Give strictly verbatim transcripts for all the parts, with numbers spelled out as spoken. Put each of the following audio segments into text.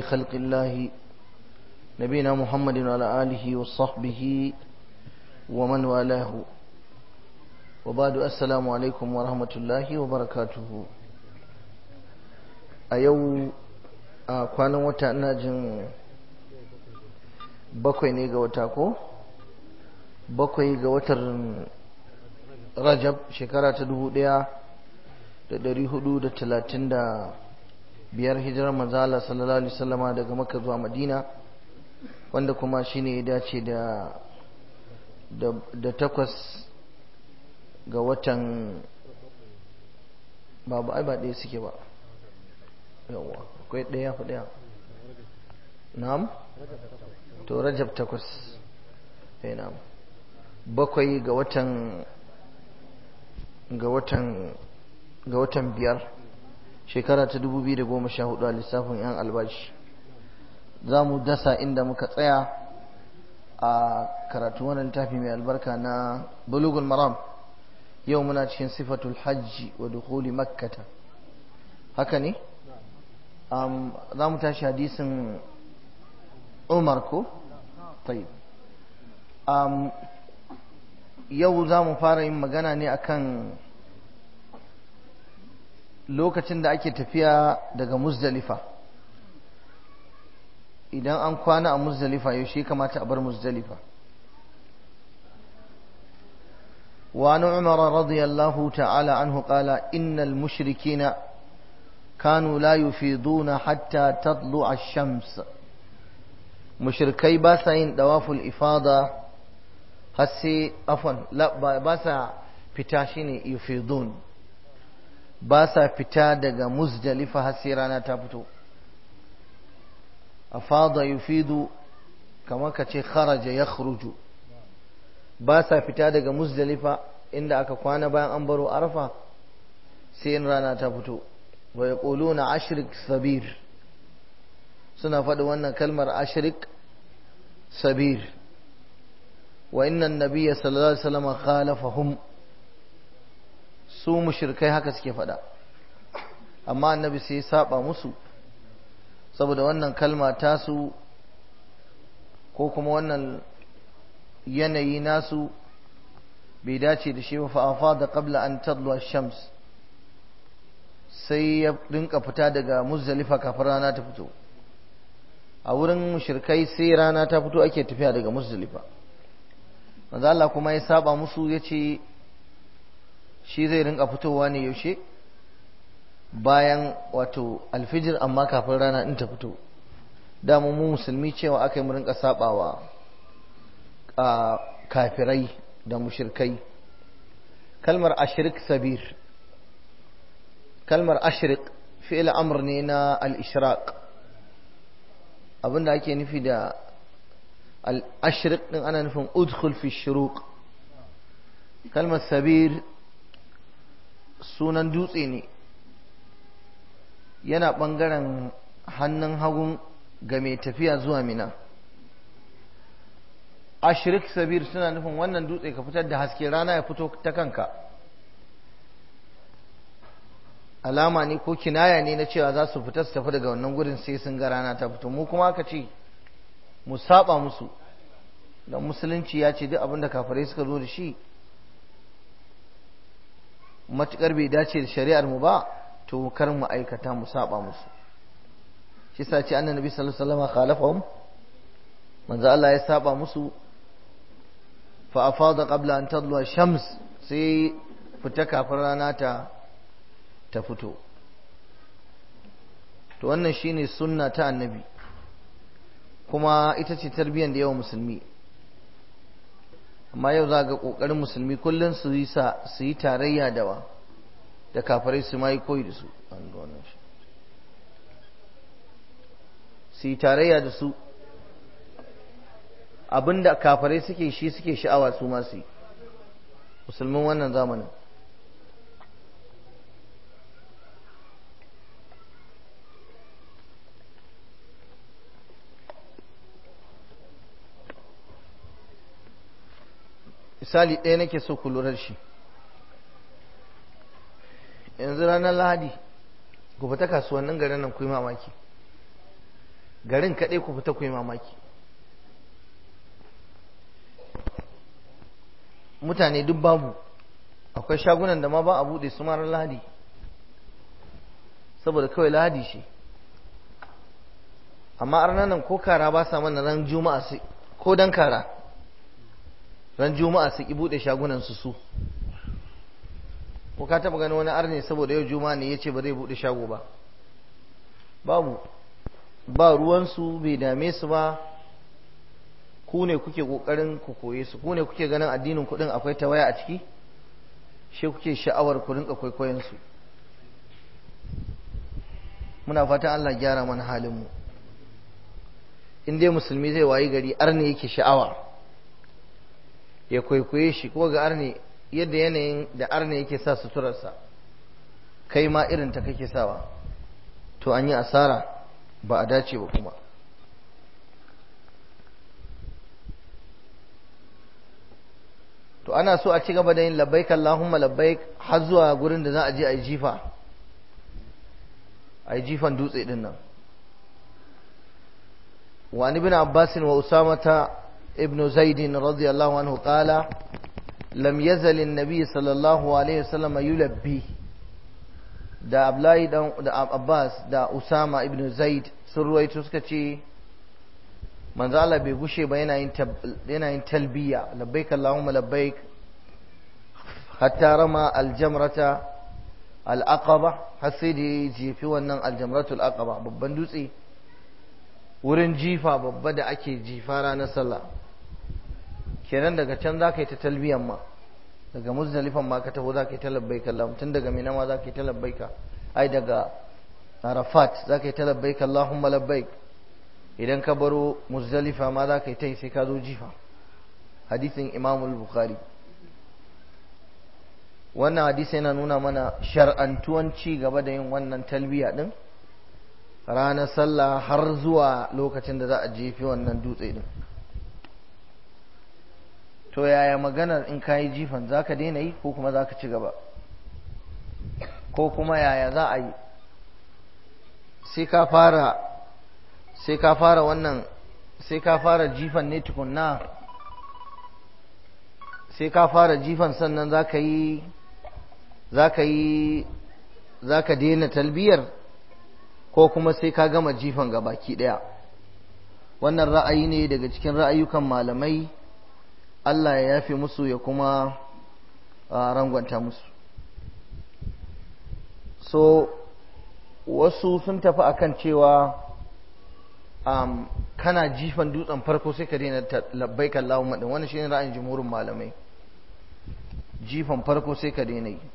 خلق الله نبينا محمد وعلى آله وصحبه ومن والاه وبعد السلام عليكم ورحمة الله وبركاته. أيو كان وتأنا جن bakwai ne ga wata ko bakwai ga watan Rajab shekara ta dubu ɗaya da ɗari hudu da talatin da biyar hijirar manzo Allah sallallahu alaihi wasallama daga Makka zuwa Madina, wanda kuma shine ya dace da da takwas ga watan babu ai ba ɗaya suke ba yawa akwai ɗaya fa ɗaya na'am to Rajab takwas eh na'am bakwai ga watan ga watan ga watan biyar shekara ta dubu biyu da goma sha hudu a lissafin yan albashi. Za mu dasa inda muka tsaya a karatu wannan littafi mai albarka na Bulughul Maram. Yau muna cikin sifatul hajji wa dukhuli makkata, haka ne? um, za mu tashi hadisin Umar ko? Tayyib. um, yau za mu fara yin magana ne akan lokacin da ake tafiya daga Muzdalifa. Idan an kwana a Muzdalifa yaushe kamata a bar Muzdalifa. وعن عمر رضي الله تعالى عنه قال إن المشركين كانوا لا يفيضون حتى تطلع الشمس. مشركي باسا ين دواف الإفاضة هسي عفوا لا باسا فتاشين يفيضون باسا فتا دغ مزدلفة هسي رانا تفتو. أفاض يفيض كما كتي خرج يخرج باسا فتا دغ مزدلفة عند aka kwana bayan an baro Arafa sai in rana ta fito. Wa yaquluna ashrik sabir, suna faɗi wannan kalmar ashrik sabir. Wa inna an-nabiyya sallallahu alaihi wasallam khalafahum, su mushrikai haka suke faɗa, amma annabi sai ya saba musu saboda wannan kalma tasu ko kuma wannan yanayi nasu bai dace da shi ba. fa afada qabla an tadlu ash-shams, sai ya rinka fita daga Muzdalifa kafin rana ta fito. A wurin mushrikai sai rana ta fito ake tafiya daga Muzdalifa. Manzo Allah kuma ya saba musu, yace shi zai rinka fitowa ne yaushe bayan wato alfijir, amma kafin rana in ta fito. Da mu musulmi cewa aka yi mu rinka sabawa a kafirai da mushrikai. Kalmar ashrik sabir, kalmar ashrik fi'il amr ne na al-ishraq. Abinda ake nufi da al-ashrik din ana nufin udkhul fi shuruq. Kalmar sabir sunan dutse ne, yana bangaren hannun hagun ga mai tafiya zuwa Mina. Ashrik sabir suna nufin wannan dutse ka fitar da haske, rana ya fito ta kanka. Alama ne ko kinaya ne na cewa za su fita su tafi daga wannan gurin sai sun ga rana ta fito. Mu kuma aka ce mu saba musu, dan musulunci ya ce duk abin da kafirai suka zo da shi matukar bai dace da shari'ar mu ba to kar mu aikata, mu saba musu. Shi yasa ce annabi sallallahu alaihi wasallam khalafahum, manzo Allah ya saba musu. Fa afada qabla an tadlu ash-shams, sai fita kafin rana ta ta fito. To wannan shine sunna ta annabi, kuma ita ce tarbiyyar da yawa musulmi. Amma yau za ga kokarin musulmi kullun su yi sa su yi tarayya da wa da kafirai, su mai koyi da su an ga wannan shi su yi tarayya da su. Abinda kafirai suke shi suke sha'awa su ma su yi, musulmin wannan zamanin. Misali ɗaya nake so ku lura da shi. Yanzu ranar Lahadi ku fita kasuwannin garin nan ku yi mamaki. garin kaɗai ku fita ku yi mamaki. Mutane duk babu, akwai shagunan da ma ba a buɗe su marar lahadi saboda kawai lahadi shi. Amma arnanan ko kara ba sa mana ran juma'a su, ko dan kara ran juma'a su ki buɗe shagunan su su. Ko ka taɓa gani wani arne saboda yau juma'a ne ya ce ba zai buɗe shago ba? Babu, ba ruwansu, bai dame su ba. Ku ne kuke ƙoƙarin ku koye su, ku ne kuke ganin addinin kuɗin akwai tawaya a ciki, shi kuke sha'awar ku rinka kwaikwayon su. Muna fatan Allah gyara mana halin mu. In dai musulmi zai wayi gari arne yake sha'awa ya kwaikwaye shi, ko ga arne yadda yanayin da arne yake sa suturarsa kai ma irin ta kake sawa, to an yi asara, ba a dace ba kuma. To ana so a ci gaba da yin labbaik Allahumma labbaik har zuwa gurin da za a je a yi jifa, a yi jifan dutse din nan. وعن ابن عباس وأسامة ابن زيد رضي الله عنه قال لم يزل النبي صلى الله عليه وسلم يلبي. da Abdullahi da Abbas da Usama ibn Zaid sun ruwaito suka ce manzo Allah bai gushe ba yana yin yana yin talbiya labbaik Allahumma labbaik hatta rama aljamrata al-aqaba, har sai da jefi wannan aljamratul aqaba, babban dutse, wurin jifa babba da ake jifa ranar sallah. Kenan daga can za ka yi ta talbiyan ma, daga muzdalifan ma ka taho za ka yi ta labbaika Allahumma, tun daga mina ma za ka yi ta labbaika, ai daga Arafat za ka yi ta labbaika Allahumma labbaik, idan ka baro muzdalifa ma za ka yi ta yi sai ka zo jifa. Hadisin Imam Bukhari. Wannan hadisi yana nuna mana shar'antuwan ci gaba da yin wannan talbiya din ranar sallah har zuwa lokacin da za a jefi wannan dutse din. To yaya maganar in kayi jifan za ka daina yi ko kuma za ka ci gaba, ko kuma yaya za a yi? Sai ka fara sai ka fara wannan sai ka fara jifan ne tukunna, sai ka fara jifan sannan za ka yi za ka yi za ka daina talbiyar, ko kuma sai ka gama jifan gabaki daya? Wannan ra'ayi ne daga cikin ra'ayukan malamai, Allah ya yafe musu ya kuma rangwanta musu. So wasu sun tafi akan cewa um, kana jifan dutsen farko sai ka daina labbaik Allahumma din. Wannan shine ra'ayin jumhurin malamai, jifan farko sai ka daina yi.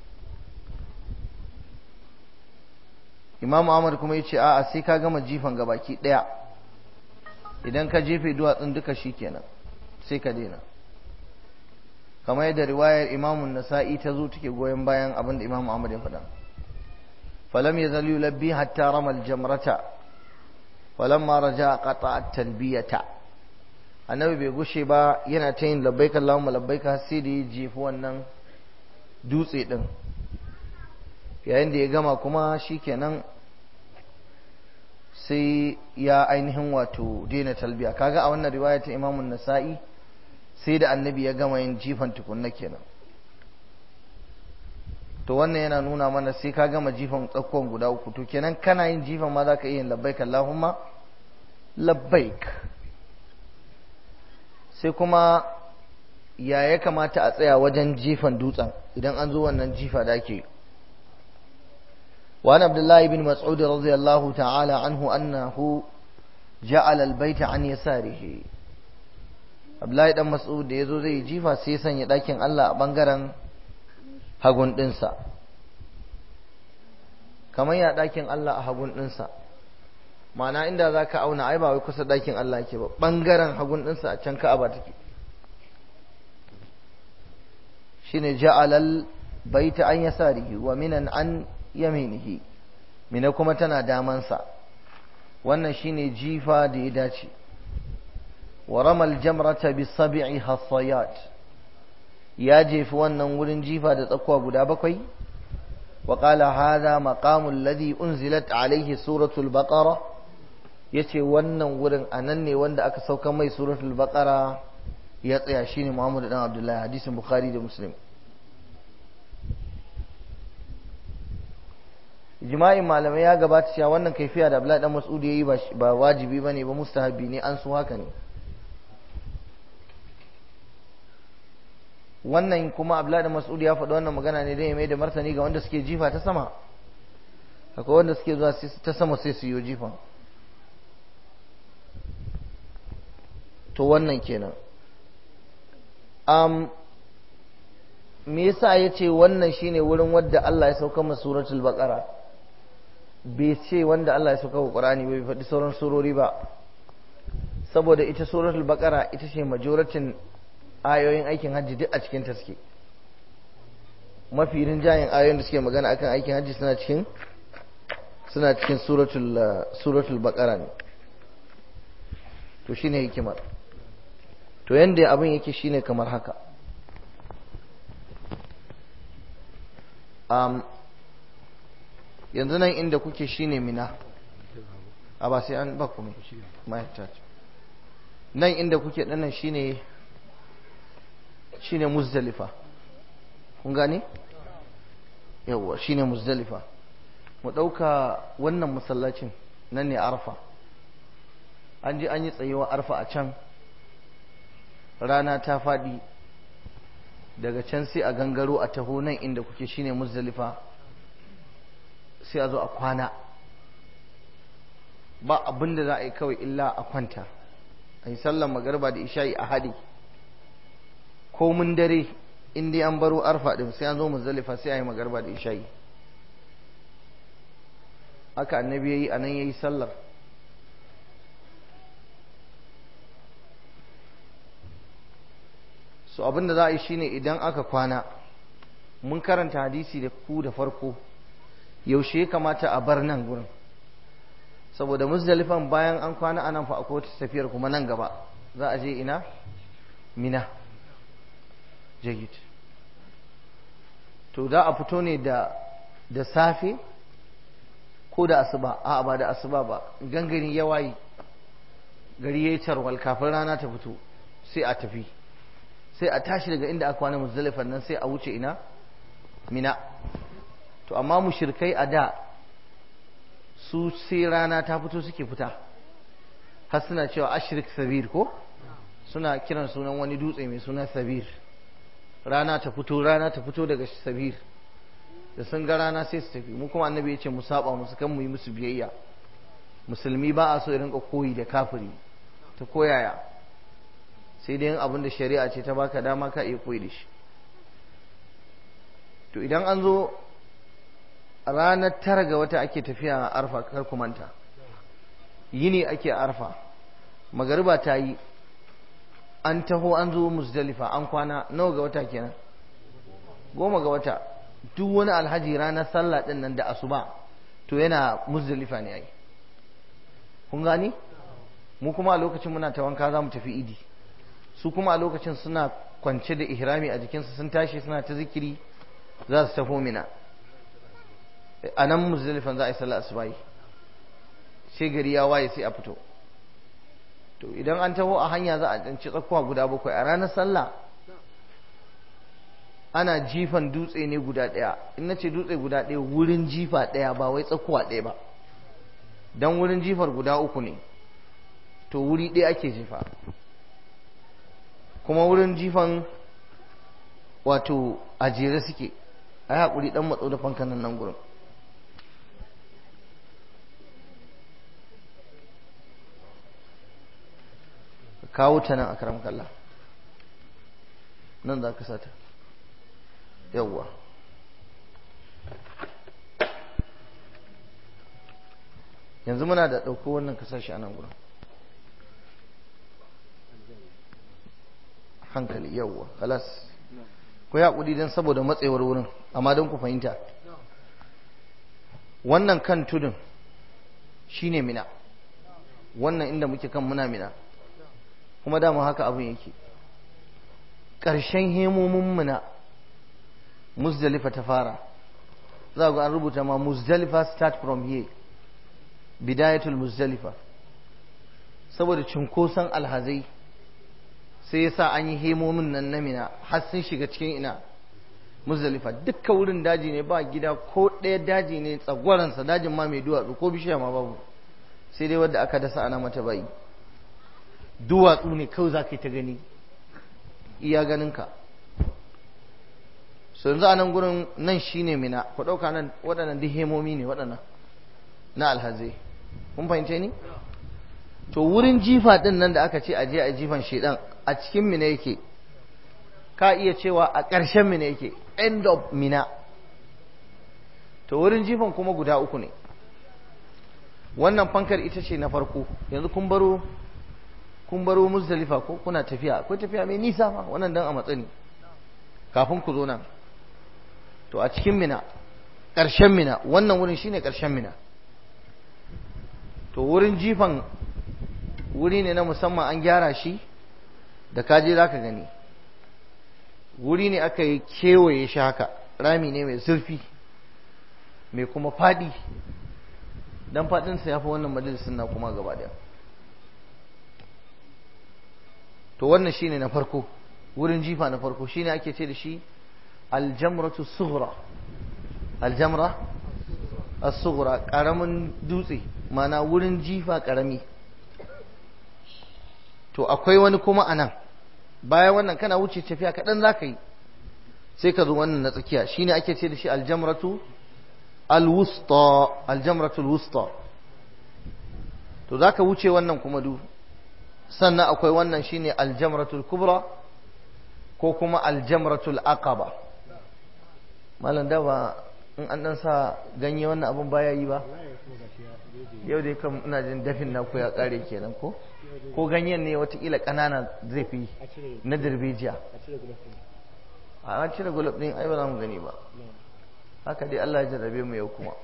Imam Ahmad kuma yace a'a sai ka gama jifan gabaki daya, idan ka jefe duwatsun duka shikenan sai ka daina. Kamar yadda riwayar Imam Nasa'i ta zo take goyon bayan abin da Imam Ahmad ya faɗa. Falam yazal yulabbi hatta rama al-jamrata falamma raja'a qata'a at-talbiyata. Annabi bai gushe ba yana ta yin labbaik Allahumma labbaik sai da ya jefi wannan dutse din. Yayin da ya gama kuma shikenan sai ya ainihin wato daina talbiya. Kaga a wannan riwaya ta Imam Nasa'i sai da annabi ya gama yin jifan tukunna kenan. To wannan yana nuna mana sai ka gama jifan tsakkon guda uku, to kenan kana yin jifan ma za ka iya yin labbaik Allahumma labbaik. Sai kuma ya ya kamata a tsaya wajen jifan dutsen idan an zo wannan jifa da ake. وعن عبد الله بن مسعود رضي الله تعالى عنه أنه جعل البيت عن يساره. Abdullahi dan Mas'ud da yazo zai jifa sai sanya dakin Allah a bangaren hagun dinsa. Kamar ya dakin Allah a hagun dinsa, ma'ana inda zaka auna ai ba wai kusa dakin Allah yake ba, bangaren hagun dinsa a can Ka'aba take. Shine ja'alal baita an yasarihi wa minan an yaminihi, mina kuma tana damansa. Wannan shine jifa da ya dace. wa ramal jamrata bi sab'i hasayat, ya jefi wannan wurin jifa da tsakuwa guda bakwai. wa qala hadha maqamul ladhi unzilat alayhi suratul baqara yace wannan wurin anan ne wanda aka sauka mai suratul baqara ya tsaya, shine Muhammad dan Abdullahi, hadisin Bukhari da Muslim. Ijma'in malamai ya gabata cewa wannan kaifiya da Abdullahi dan Mas'ud yayi ba wajibi bane ba, mustahabi ne, an so haka ne. Wannan kuma Abdullahi dan Mas'ud ya faɗi wannan magana ne dan ya mai da martani ga wanda suke jifa ta sama. Akwai wanda suke zuwa ta sama sai su yi jifa. To wannan kenan. Um, me yasa yace wannan shine wurin wanda Allah ya sauka masa suratul baqara, bai ce wanda Allah ya sauka wa Qur'ani bai faɗi sauran surori ba? Saboda ita suratul baqara ita ce majoratin ayoyin aikin hajji duk a cikin ta suke. Mafi rinjayen ayoyin da suke magana akan aikin hajji suna cikin suna cikin suratul suratul baqara ne. To shine hikimar. To yanda abin yake shine kamar haka. Um, yanzu nan inda kuke shine Mina. A ba sai an ba ku mai nan inda kuke dinnan shine shine Muzdalifa. Kun gane? Yawwa shine Muzdalifa. Mu dauka wannan masallacin nan ne Arfa. An ji an yi tsayuwa Arfa a can. Rana ta faɗi, daga can sai a gangaro a taho nan inda kuke shine Muzdalifa, sai a zo a kwana. Ba abin da za a yi kawai illa a kwanta, a yi sallar magarba da isha'i a haɗe. Komin dare in dai an baro Arfa ɗin sai an zo Muzdalifa sai a yi magarba da isha'i. Haka annabi ya yi a nan ya yi sallar. So abin da za a yi shine idan aka kwana, mun karanta hadisi da ku da farko, yaushe ya kamata a bar nan gurin, saboda Muzdalifan bayan an kwana anan fa akwai wata tafiyar kuma nan gaba za a je ina? Mina. Jayyid. To da a fito ne da da safe ko da asuba? A'a ba da asuba ba, gangani ya wayi, gari yayi tarwal kafin rana ta fito sai a tafi, sai a tashi daga inda aka kwana Muzdalifan nan sai a wuce ina? Mina. To amma mushrikai a da su sai rana ta fito suke fita, har suna cewa ashrik sabir ko, suna kiran sunan wani dutse mai suna sabir. Rana ta fito rana ta fito daga sabir, da sun ga rana sai su tafi. Mu kuma annabi ya ce mu saba musu, kan mu yi musu biyayya. Musulmi ba a so ya rinka koyi da kafiri ta koyaya, sai dai abin da shari'a ce ta baka dama ka iya koyi da shi. To idan an zo ranar tara ga wata ake tafiya a Arfa, kar ku manta yini ake Arfa, magariba ta yi, an taho an zo Muzdalifa, an kwana nawa ga wata kenan? Goma ga wata. Duk wani alhaji ranar sallah din nan da asuba to yana Muzdalifa ne ai. Kun gani? Mu kuma a lokacin muna ta wanka za mu tafi idi, su kuma a lokacin suna kwance da ihrami a jikinsu, sun tashi suna ta zikiri za su tafi Mina. A nan Muzdalifan za a yi sallah asuba, sai gari ya waye sai a fito. To idan an taho a hanya za a danci tsakuwa guda bakwai. A ranar sallah ana jifan dutse ne guda ɗaya. In na ce dutse guda ɗaya, wurin jifa ɗaya, ba wai tsakuwa ɗaya ba, don wurin jifar guda uku ne, to wuri ɗaya ake jifa. Kuma wurin jifan wato a jere suke. a yi haƙuri ɗan matso da fankan nan nan gurin. Kawo ta nan a karam kalla nan za ka sata yawwa. Yanzu muna da ɗauko wannan kasashe a nan gurin hankali yawwa halas ku yi haƙuri don saboda matsewar wurin, amma don ku fahimta wannan kan tudun shine Mina, wannan inda muke kan muna Mina, kuma dama haka abin yake. Ƙarshen hemomin Mina Muzdalifa ta fara, za ga an rubuta ma Muzdalifa start from here, bidayatul Muzdalifa. saboda cunkoson alhazai sai yasa an yi hemomin nan na Mina har sun shiga cikin ina Muzdalifa. Dukkan wurin daji ne, ba gida ko ɗaya, daji ne tsagwaransa, dajin ma mai duwatsu ko bishiya ma babu, sai dai wadda aka dasa ana mata bayi. Duwatsu ne kawai za ka yi ta gani iya ganinka. So yanzu a nan gurin nan shi ne Mina, ku ɗauka nan waɗannan duk hemomi ne waɗannan na alhazai. Kun fahimce ni? To wurin jifa ɗin nan da aka ce a je a jifan shedan a cikin Mina yake, ka iya cewa a ƙarshen Mina yake, end of Mina. To wurin jifan kuma guda uku ne. Wannan fankar ita ce na farko. Yanzu kun baro kun baro Muzdalifa ko kuna tafiya, akwai tafiya mai nisa ma, wannan dan a matsani kafin ku zo nan. To a cikin Mina, ƙarshen Mina, wannan wurin shine ƙarshen Mina. To wurin jifan wuri ne na musamman, an gyara shi, da kaje za ka gani. Wuri ne aka yi kewaye shi haka, rami ne mai zurfi mai kuma faɗi, dan faɗinsa ya fi wannan majalisin na kuma gaba daya. To wannan shine na farko, wurin jifa na farko shine ake ce da shi aljamratu sughra. Aljamra as-sughra, karamin dutse, mana wurin jifa karami. To akwai wani kuma anan, bayan wannan kana wuce tafiya kaɗan za ka yi, sai ka zo wannan na tsakiya, shine ake ce da shi aljamratu alwusta. Aljamratu alwusta. To za ka wuce wannan kuma du, sannan akwai wannan shine aljamratul kubra ko kuma aljamratul aqaba. Malam da ba in an dan sa ganye wannan abun baya yi ba, yau dai kam ina jin dafin naku ya kare kenan ko ko ganyen ne watakila kanana zai fi na darbejiya. A an cire gulab din ai ba za mu gani ba. Haka dai Allah ya jarrabe mu yau kuma.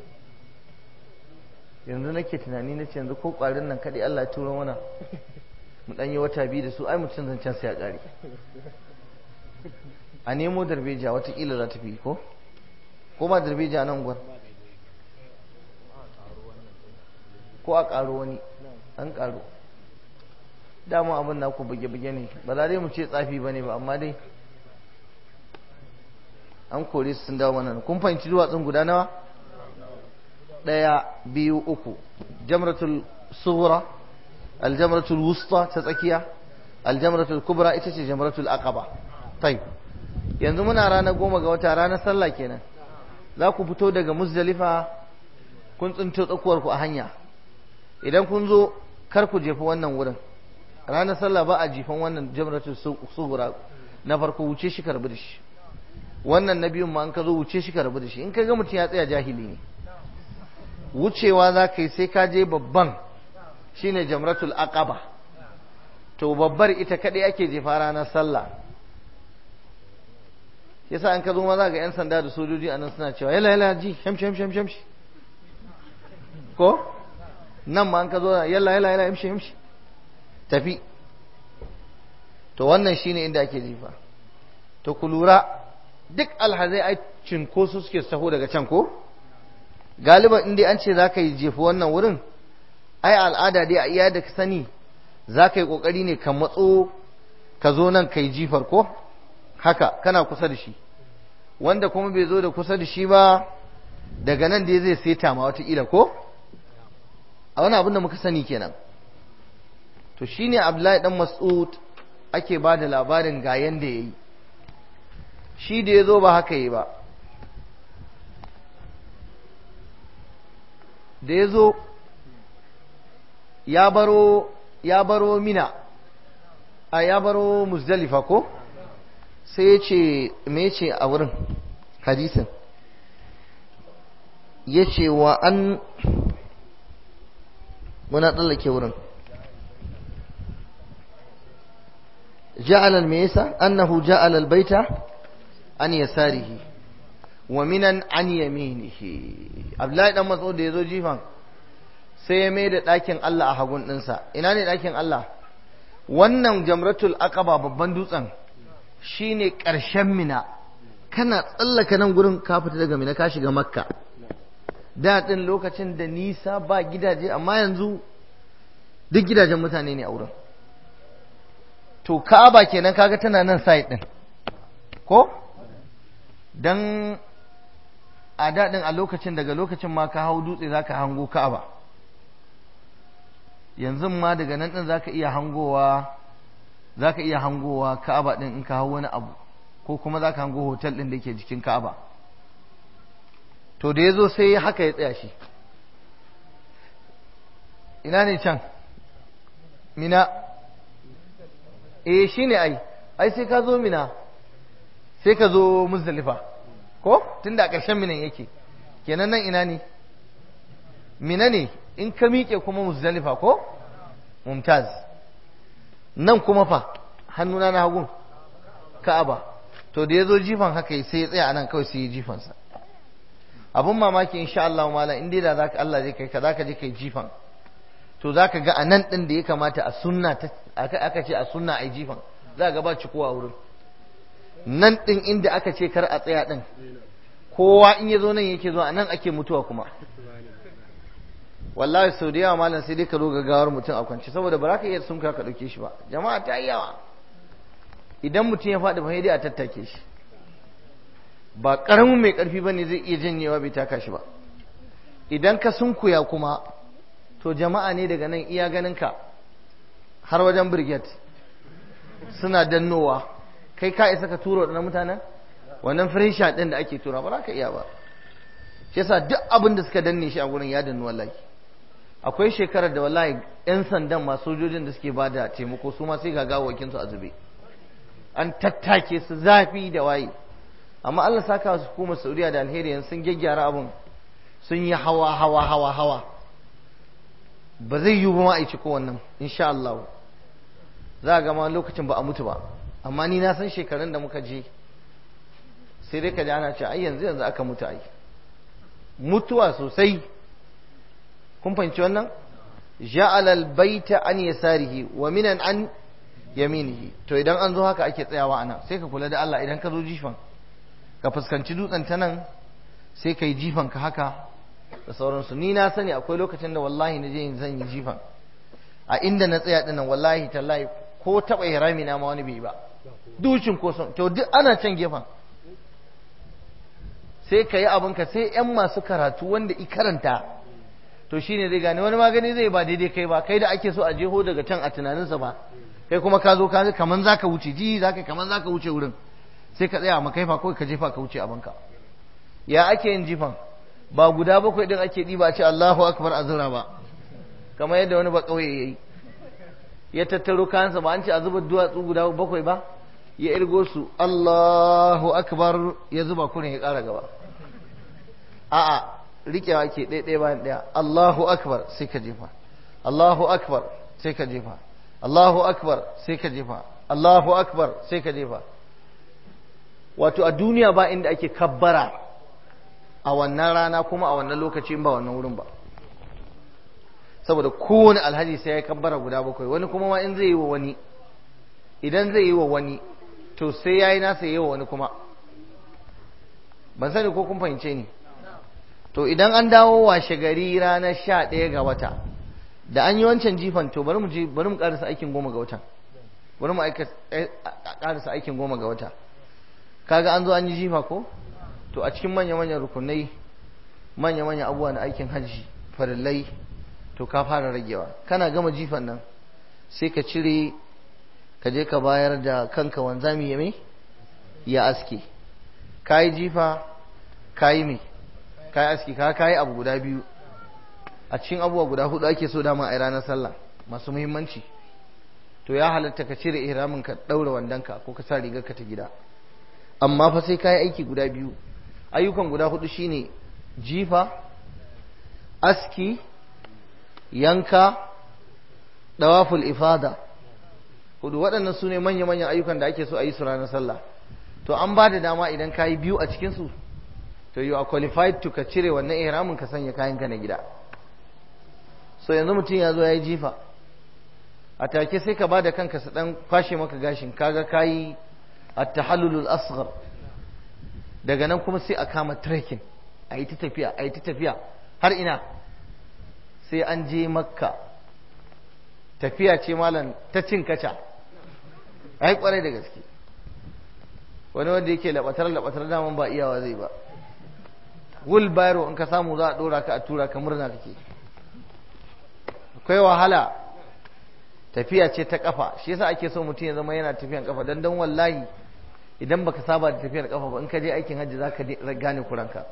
Yanzu nake tunani na ce yanzu ko kwarin nan kadai Allah ya turo mana mu dan yi wata biyu da su, ai mutum zancen sai ya kare. A nemo darbejiya watakila za ta fi ko ko ba darbejiya nan gwar ko a karo wani an karo. Dama abin na ku buge-buge ne, ba za dai mu ce tsafi ba ne ba, amma dai an kore su sun dawo mana. Kun fahimci duwatsun guda nawa? ɗaya, biyu, uku. Jamratul sughra, aljamratul wusta ta tsakiya, aljamratul kubra ita ce jamratul aqaba. Tai, yanzu muna ranar goma ga wata, ranar sallah kenan. Za ku fito daga Muzdalifa, kun tsinto tsakuwar ku a hanya. Idan kun zo, kar ku jefa wannan wurin. Ranar sallah ba a jifan wannan jamratul sughra na farko, wuce shi karbi da shi. Wannan na biyun ma an ka zo wuce shi karbi da shi. In ka ga mutum ya tsaya jahili ne. Wucewa za ka yi sai ka je babban shine jamratul aqaba. To babbar ita kadai ake jefa ranar sallah. Yasa an ka zo ma za ga yan sanda da sojoji a nan suna cewa yala yala ji shamshi shamshi shamshi ko nan ma an ka zo yalla yalla yalla shamshi shamshi tafi. To wannan shine inda ake jefa. To ku lura duk alhazai ai cinkoso suke saho daga can ko galiban in dai an ce za ka yi jefa wannan wurin, ai al'ada dai a iya da ka sani za ka yi ƙoƙari ne ka matso ka zo nan ka yi jifar ko haka kana kusa da shi, wanda kuma bai zo da kusa da shi ba daga nan dai zai seta ma wataƙila ko a wani abin da muka sani kenan. To shine Abdullahi dan Mas'ud ake ba da labarin ga yanda ya yi, shi da ya zo ba haka yi ba. Da ya zo ya baro ya baro Mina a ya baro Muzdalifa ko sai ya ce me ce a wurin hadisin ya ce wa an muna tsallake wurin ja'ala me yasa annahu ja'ala albayta an yasarihi wa minan an yaminihi. Abdullahi dan Mas'ud da yazo jifan sai ya mai da ɗakin Allah a hagun ɗinsa. Ina ne ɗakin Allah? Wannan jamratul aqaba babban dutsen shine ƙarshen Mina. Kana tsallaka nan gurin ka fita daga Mina ka shiga Makka. Da din lokacin da nisa ba gidaje, amma yanzu duk gidajen mutane ne a wurin. To Ka'aba kenan kaga tana nan side din ko dan a daɗin a lokacin daga lokacin ma ka hau dutse zaka hango Ka'aba, yanzu ma daga nan din zaka iya hangowa zaka iya hangowa Ka'aba din in ka hau wani abu, ko kuma zaka hango hotel din da yake jikin Ka'aba. To da yazo sai haka ya tsaya shi, ina ne can Mina, eh shine ai ai sai ka zo Mina sai ka zo Muzdalifa ko tunda a ƙarshen Minan yake, kenan nan ina ne Mina ne, in ka miƙe kuma Muzdalifa ko mumtaz. Nan kuma fa hannuna na hagun Ka'aba. To da yazo jifan haka sai ya tsaya anan kawai sai ya jifan sa. Abun mamaki insha Allah mala in dai da zaka Allah zai kai ka zaka je kai jifan, to zaka ga anan din da ya kamata a sunna ta aka ce a sunna ai jifan, za ga ba cikowa wurin nan din inda aka ce kar a tsaya din, kowa in yazo nan yake zuwa nan ake mutuwa kuma. Wallahi sau da yawa malam sai dai ka zo gawar mutum a kwance, saboda ba za ka iya sunka ka dauke shi ba, jama'a ta yi yawa. Idan mutum ya faɗi ba sai dai a tattake shi, ba karamin mai karfi bane zai iya janyewa bai taka shi ba. Idan ka sunkuya kuma to jama'a ne daga nan iya ganin ka har wajen brigade suna dannowa, kai ka isa ka turo da mutanen wannan fresha din da ake tura ba za ka iya ba. Shi yasa duk abin da suka danne shi a gurin ya dannu wallahi. Akwai shekarar da wallahi yan sandan ma sojojin da suke bada taimako su ma sai ga gawakin su a zube, an tattake su zafi da waye. Amma Allah saka su hukumar Saudiya da alheri sun gyaggyara abun, sun yi hawa hawa hawa hawa, ba zai yi ba ma a ci ko wannan insha Allah. Za ga ma lokacin ba a mutu ba, amma ni na san shekarun da muka je sai dai ka ji ana ce ai yanzu yanzu aka mutu ai, mutuwa sosai. Kun fahimci wannan? Ja'ala al-baita an yasarihi wa minan an yaminihi. To idan an zo haka ake tsayawa ana, sai ka kula da Allah idan ka zo jifan ka fuskanci dutsen ta nan sai ka yi jifan ka haka da sauransu. Ni na sani akwai lokacin da wallahi na je zan yi jifan a inda na tsaya dinnan, wallahi tallahi ko taba ihrami na ma wani bai ba, dukin ko son to duk ana can gefen. Sai ka yi abinka, sai yan masu karatu wanda i karanta to shine zai gane, wani magani zai ba daidai kai ba, kai da ake so a jeho daga can a tunaninsa ba, kai kuma ka zo ka kaman zaka wuce ji zaka kaman zaka wuce wurin, sai ka tsaya a makaifa kawai ka jefa ka wuce abinka. Ya ake yin jifan? Ba guda bakwai din ake diba a ce Allahu akbar a zura ba, kamar yadda wani ba kauye yayi, ya tattaro kayansa ba an ce a zuba duwatsu guda bakwai ba, ya irgo su Allahu akbar ya zuba kurin ya ƙara gaba. A'a, rikewa ke ɗaya bayan ɗaya, Allahu akbar sai ka jefa, Allahu akbar sai ka jefa, Allahu akbar sai ka jefa, Allahu akbar sai ka jefa. Wato a duniya ba inda ake kabbara a wannan rana kuma a wannan lokaci in ba wannan wurin ba, saboda kowane alhaji sai ya kabbara guda bakwai. Wani kuma ma in zai yi wa wani, idan zai yi wa wani to sai ya yi nasa yi wa wani kuma. Ban sani ko kun fahimce ni. To idan an dawo washe gari ranar sha ɗaya ga wata da an yi wancan jifan, to bari mu je bari mu karasa aikin goma ga wata, bari mu karasa aikin goma ga wata. Kaga an zo an yi jifa ko? To a cikin manya-manyan rukunai, manya-manyan abubuwa na aikin hajji farillai, to ka fara ragewa. Kana gama jifan nan sai ka cire, ka je ka bayar da kanka wanzami ya mai ya aski. Ka yi jifa, ka yi mai ka yi aski, ka ka yi abu guda biyu. A cikin abubuwa guda hudu ake so dama a ranar sallah masu muhimmanci. To ya halatta ka cire ihramin ka daura wandanka ko ka sa rigar ka ta gida, amma fa sai ka yi aiki guda biyu. Ayyukan guda hudu shine jifa, aski, yanka, dawaful ifada. Hudu waɗannan su ne manya-manyan ayyukan da ake so a yi su ranar sallah. To an ba da dama idan ka yi biyu a cikinsu, to you are qualified to ka cire wannan ihramin ka sanya kayanka na gida. So yanzu mutum ya zo ya yi jifa, a take sai ka ba da kanka su ɗan kwashe maka gashin, kaga ka yi at-tahallulul asghar. Daga nan kuma sai a kama trekking, a yi ta tafiya a yi ta tafiya har ina sai an je Makka. tafiya ce malam ta cin kaca ai kwarai da gaske wani wanda yake labatar labatar daman ba iyawa zai ba wheelbarrow in ka samu za a dora ka a tura ka murna kake akwai wahala tafiya ce ta kafa shi yasa ake so mutum ya zama yana tafiyan kafa dan dan wallahi idan baka saba da tafiyar kafa ba in ka je aikin hajji zaka gane kuranka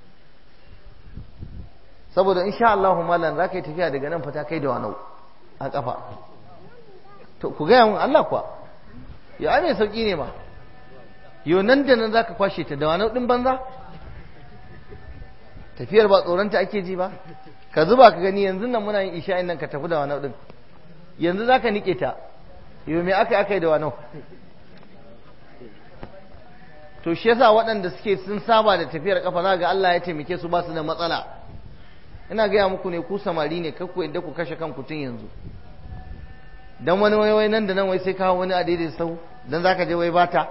saboda insha Allah mallan zaka yi tafiya daga nan fata kai da wani a kafa to ku ga mun Allah kuwa ya ame sauki ne ma yo nan da nan zaka kwashe ta da wani din banza tafiyar ba tsoronta ake ji ba ka zuba ka gani yanzu nan muna yin isha'in nan ka tafi da wani din yanzu zaka nike ta yo me aka aka yi da wani to shi yasa waɗanda suke sun saba da tafiyar kafa za ga Allah ya taimake su ba su da matsala ina gaya muku ne ku samari ne kakku inda ku kashe kanku tun yanzu dan wani wai wai nan da nan wai sai kawo wani a daidai sau dan zaka je wai bata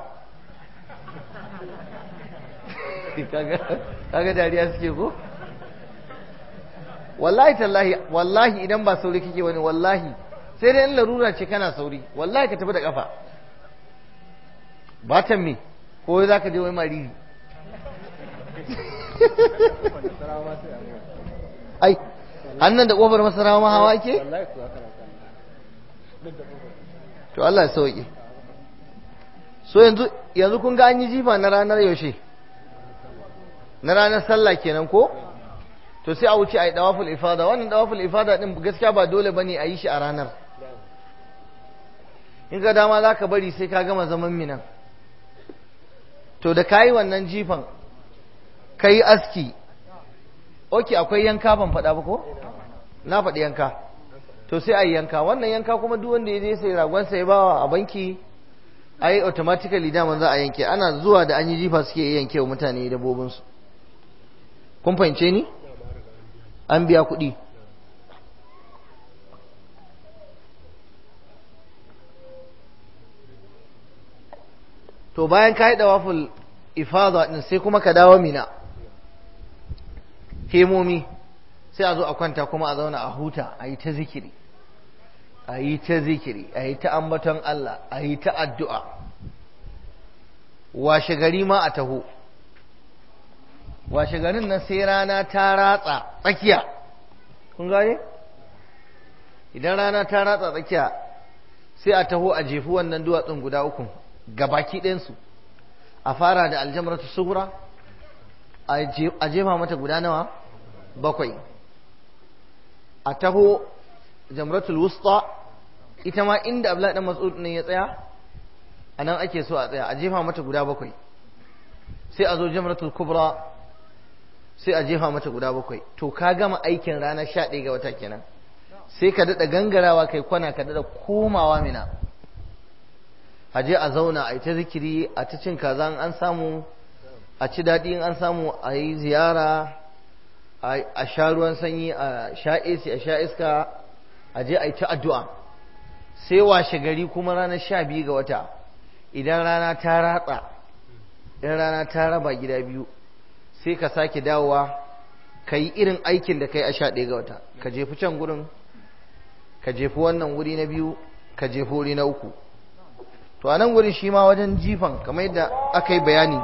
kaga kaga dariya suke ko wallahi tallahi wallahi idan ba sauri kike wani wallahi sai dai in larura ce kana sauri wallahi ka tafi da kafa batan me ko za ka je wai mariri ai annan da kofar masarawa ma hawa ke to Allah ya sauke so yanzu yanzu kun ga an yi jifa na ranar yaushe na ranar sallah kenan ko to sai a wuce a yi dawaful ifada wannan dawaful ifada din gaskiya ba dole bane a yi shi a ranar in ga dama za ka bari sai ka gama zaman minan to da kayi wannan jifan kai aski oke akwai yanka ban faɗa ba ko na faɗi yanka to sai a yi yanka wannan yanka kuma duk wanda ya je sai ragon sai bawa a banki ai automatically daman za a yanke ana zuwa da an yi jifa suke yanke wa mutane dabbobin su kun fahimce ni an biya kuɗi to bayan ka yi dawaful ifada din sai kuma ka dawo mina hemomi sai a zo a kwanta kuma a zauna a huta a yi ta zikiri a yi ta zikiri a yi ta ambaton Allah a yi ta addu'a washe gari ma a taho washe garin nan sai rana ta ratsa tsakiya kun gane idan rana ta ratsa tsakiya sai a taho a jefi wannan duwatsun guda uku gabaki ɗayansu a fara da aljamratu sugura a jefa mata guda nawa bakwai a taho jamratul wusta ita ma inda Abdullahi dan Mas'ud ne ya tsaya a nan ake so a tsaya a jefa mata guda bakwai sai a zo jamratul kubra sai a jefa mata guda bakwai to ka gama aikin ranar sha ɗaya ga wata kenan sai ka daɗa gangarawa kai kwana ka daɗa komawa mina a je a zauna a yi ta zikiri a ta cin kaza an samu a ci daɗi in an samu a yi ziyara a sha ruwan sanyi a sha esi a sha iska a je a yi ta addu'a sai washe gari kuma ranar sha biyu ga wata idan rana ta ratsa idan rana ta raba gida biyu sai ka sake dawowa ka yi irin aikin da ka yi a sha ɗaya ga wata ka jefi can gurin ka jefi wannan wuri na biyu ka jefi wuri na uku to a nan gurin shi ma wajen jifan kamar yadda aka yi bayani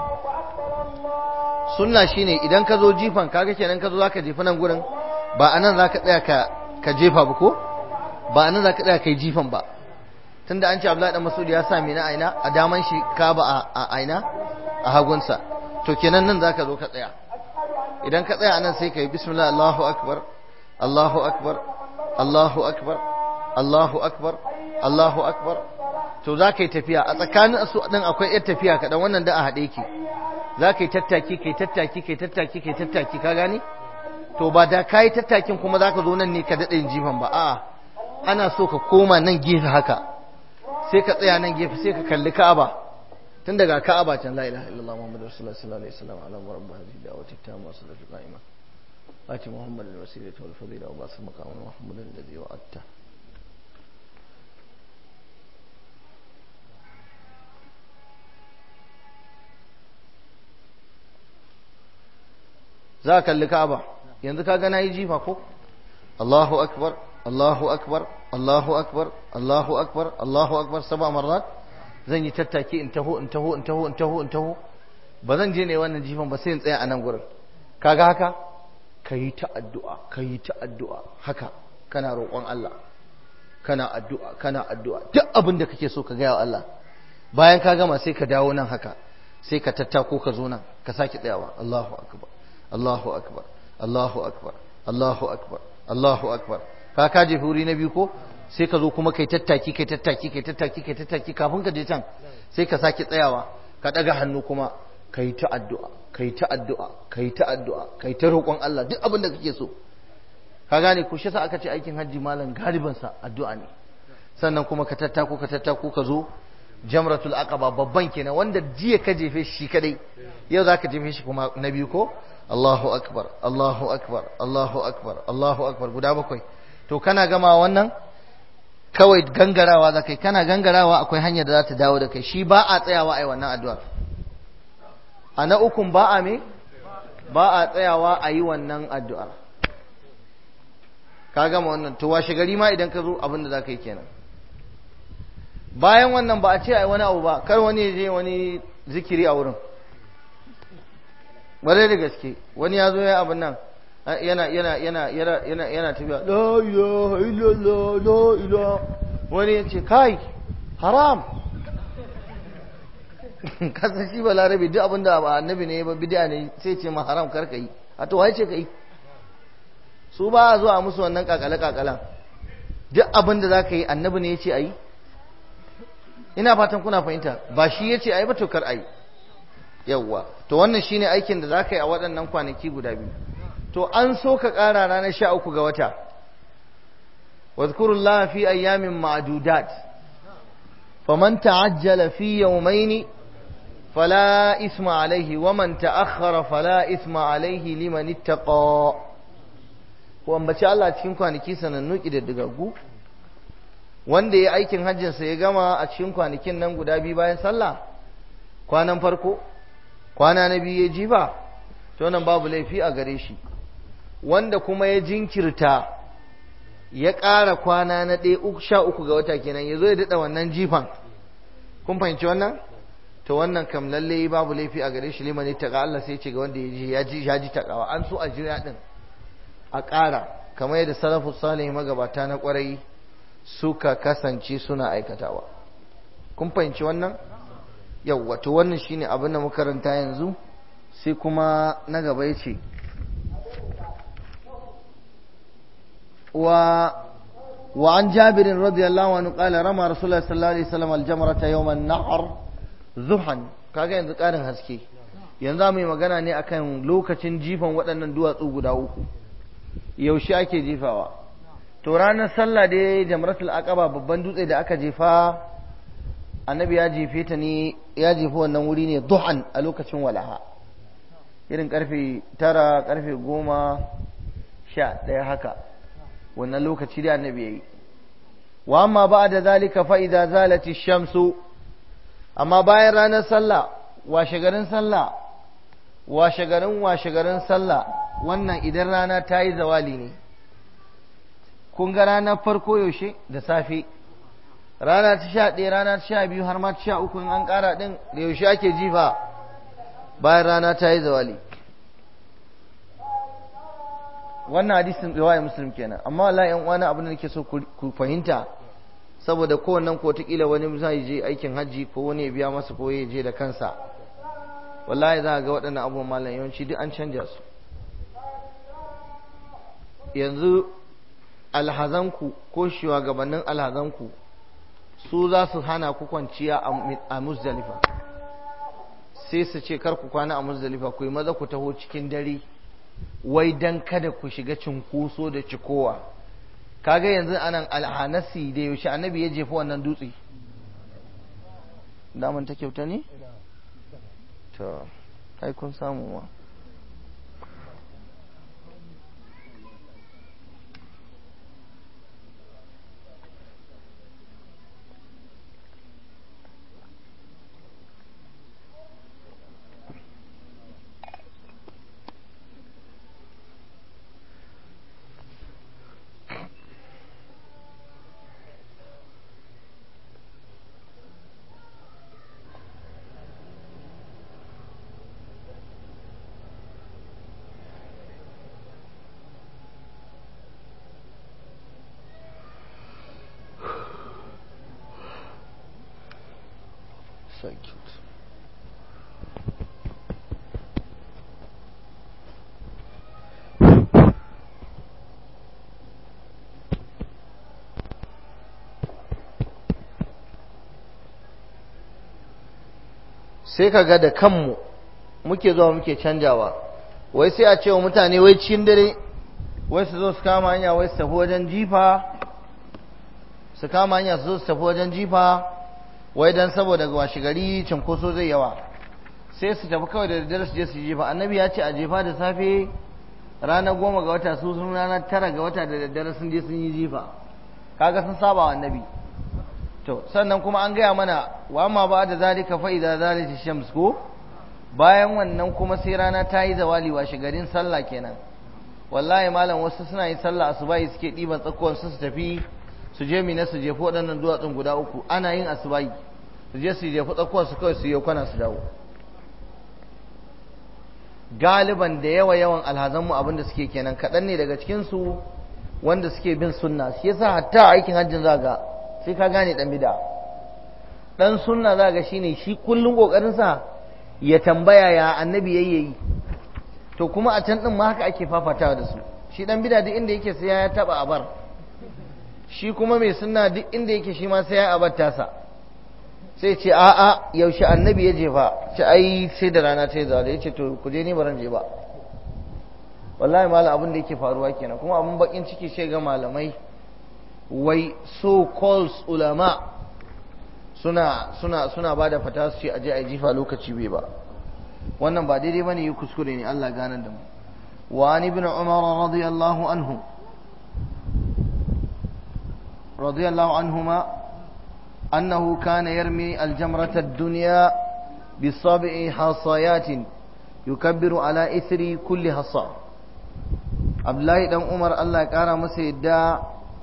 sunna shine idan ka zo jifan kaga kenan ka zo zaka jefa nan gurin ba anan zaka tsaya ka ka jefa ba ko ba anan zaka tsaya kai jifan ba tunda an ce Abdullahi dan Mas'ud ya sa mina aina a daman shi ka ba a aina a hagunsa to kenan nan zaka zo ka tsaya idan ka tsaya anan sai kai bismillah Allahu akbar Allahu akbar Allahu akbar Allahu akbar Allahu akbar to zaka yi tafiya a tsakanin su din akwai yar tafiya kadan wannan da a hade ki za ka yi tattaki kai tattaki kai tattaki kai tattaki ka gane to ba da ka yi tattakin kuma za ka zo nan ne ka daɗa yin jifan ba a'a ana so ka koma nan gefe haka sai ka tsaya nan gefe sai ka kalli ka'aba tun daga ka'aba can la ilaha illallah muhammadu rasulullah sallallahu alaihi wasallam ala rabbi hadhihi da'wati tamma salatu qa'ima ati muhammadan wasilata wal fadila wa basu maqaman muhammadan alladhi wa'atta za ka kalli Ka'aba yanzu ka ga nayi jifa ko Allahu akbar Allahu akbar Allahu akbar Allahu akbar Allahu akbar sab'a marrat zan yi tattaki in taho in taho in taho in taho in taho ba zan je ne wannan jifan ba sai in tsaya a nan gurin kaga haka kayi ta addu'a kayi ta addu'a haka kana roƙon Allah kana addu'a kana addu'a duk abin da kake so ka gaya wa Allah bayan ka gama sai ka dawo nan haka sai ka tattako ka zo nan ka sake tsayawa Allahu akbar Allahu akbar Allahu akbar Allahu akbar Allahu akbar ka ka je huri na biyu ko sai ka zo kuma kai tattaki kai tattaki kai tattaki kai tattaki kafin ka je can sai ka sake tsayawa ka daga hannu kuma kai ta addu'a kai ta addu'a kai ta addu'a kai ta roƙon Allah duk abin da kake so ka gane ko shi sa aka ce aikin hajji malam galiban sa addu'a ne sannan kuma ka tattako ka tattako ka zo jamratul aqaba babban kenan wanda jiya ka jefe shi kadai yau zaka jefe shi kuma na biyu ko Allahu akbar Allahu akbar Allahu akbar Allahu akbar guda bakwai to kana gama wannan kawai gangarawa zakai kana gangarawa akwai hanyar da za ta dawo da kai shi ba a tsayawa ai wannan addu'a a na ukun ba a me ba a tsayawa a yi wannan addu'ar ka gama wannan to washe gari ma idan ka zo abin da za ka yi kenan bayan wannan ba a ce a yi wani abu ba kar wani ya je wani zikiri a wurin bare da gaske wani ya zo ya abin nan yana yana yana yana yana yana tafiya la ilaha illallah la ilaha wani ya ce kai haram kasan shi ba larabi duk abin da ba annabi ne ba bid'a ne sai ce ma haram kar ka yi a to wai ce ka yi su ba a zuwa musu wannan kakale kakalan duk abin da za ka yi annabi ne ya ce a yi ina fatan kuna fahimta ba shi ya ce a yi ba to kar a yi yawwa to wannan shine aikin da za ka yi a waɗannan kwanaki guda biyu to an so ka ƙara ranar sha uku ga wata wadhkurullaha fi ayyamin ma'dudat faman ta'ajjala fi yawmayn fala isma alayhi waman ta'akhkhara fala isma alayhi liman ittaqa ko ambaci Allah cikin kwanaki sanannu kididdigagu wanda ya aikin hajjin sa ya gama a cikin kwanakin nan guda biyu bayan sallah kwanan farko kwana na biyu ya jifa to nan babu laifi a gare shi wanda kuma ya jinkirta ya ƙara kwana na ɗaya uku sha uku ga wata kenan ya zo ya daɗa wannan jifan kun fahimci wannan to wannan kam lalle babu laifi a gare shi liman ta ga Allah sai ce ga wanda ya ji ya ji ya ji takawa an so a jira din a ƙara kamar yadda salafus salih magabata na ƙwarai suka kasance suna aikatawa kun fahimci wannan yawwa to wannan shine abin da muka karanta yanzu sai kuma na gaba yace wa wa an Jabir radiyallahu anhu qala rama Rasulullah sallallahu alaihi wasallam al-jamrata yawm an-nahr zuhan kaga yanzu karin haske yanzu mu yi magana ne akan lokacin jifan waɗannan duwatsu guda uku yaushe ake jifawa to ranar sallah dai jamratul aqaba babban dutse da aka jefa annabi ya jefe ta ne ya jefi wannan wuri ne duhan a lokacin walaha irin karfe tara karfe goma sha ɗaya haka wannan lokaci da annabi ya yi wa amma ba da zalika fa idza zalati shamsu amma bayan ranar sallah washe garin sallah washe garin washe garin sallah wannan idan rana ta yi zawali ne kun ga ranar farko yaushe da safe rana ta sha ɗaya rana ta sha biyu har ma ta sha uku in an ƙara ɗin da yaushe ake jifa bayan rana ta yi zawali wannan hadisin riwaya muslim kenan amma wallahi yan uwana abin da nake so ku fahimta saboda kowannen ko kila wani zai je aikin hajji ko wani ya biya masa ko ya je da kansa wallahi za ga waɗannan abubuwan malam yawanci duk an canja su yanzu alhazanku ko shugabannin alhazanku su za su hana ku kwanciya a Muzdalifa sai su ce kar ku kwana a Muzdalifa ku yi maza ku taho cikin dare wai dan kada ku shiga cinkoso da cikowa kaga yanzu anan alhanasi da yaushe annabi ya jefa wannan dutse daman ta kyauta ne to ai kun samu ma so cute. sai ka ga da kanmu muke zuwa muke canjawa, wai sai a ce wa mutane wai cikin dare wai su zo su kama hanya wai su tafi wajen jifa su kama hanya su zo su tafi wajen jifa wai dan saboda washe gari cinkoso zai yawa, sai su tafi kawai da daddare su je su jifa. Annabi ya ce a jefa da safe ranar goma ga wata, su sun ranar tara ga wata da daddare sun je sun yi jifa, kaga sun saba wa annabi. to sannan kuma an gaya mana wa ma ba da zalika fa idza zalati shams ko bayan wannan kuma sai rana ta yi zawali washe garin sallah kenan. wallahi malam wasu suna yin sallah asubahi suke diban tsakuwan su su tafi su je mina su jefi waɗannan duwatsun guda uku, ana yin asubahi su je su jefi tsakuwan su kawai su yi kwana su dawo. galiban da yawa yawan alhazanmu abinda suke kenan, kaɗan ne daga cikinsu wanda suke bin sunna. shi yasa hatta aikin hajjin zaga sai ka gane dan bid'a, dan sunna zaga shine shi kullun kokarin sa ya tambaya ya annabi yayyayi, to kuma a can din ma haka ake fafatawa da su. shi dan bid'a duk inda yake sai ya taba abar, shi kuma mai sunna duk inda yake shi ma sai ya abarta sa, sai ce a'a yaushe annabi ya jefa, ce ai sai da rana ta yi zawa, ya ce to ku je ni baran je ba. wallahi malam abin da yake faruwa kenan, kuma abin bakin ciki sai ga malamai wai so called ulama suna suna suna bada fata su ce aje a jifa lokaci bai ba. wannan ba daidai bane, yi kuskure ne, Allah ganar da mu. wa an ibn umar radiyallahu anhu radiyallahu anhuma أنه كان يرمي الجمرة الدنيا بسبع حصيات يكبر على إثر كل حصى. عبد الله بن عمر الله قال مسيدا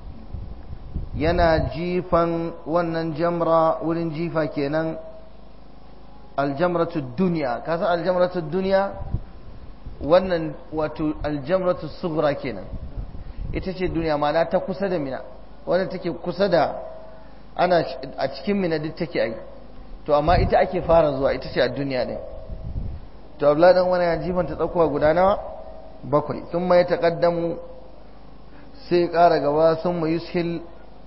yana jifan wannan jamra wurin jifa kenan aljamratu dunya. ka san aljamratu dunya wannan wato aljamratu sughra kenan, ita ce duniya ma'ana ta kusa da mina, wanda take kusa da ana a cikin mina duk take ai, to amma ita ake fara zuwa, ita ce a duniya din. to Abdullah dan wani ya jifanta tsakuwa guda nawa bakwai. thumma yataqaddamu sai ƙara gaba, thumma yushil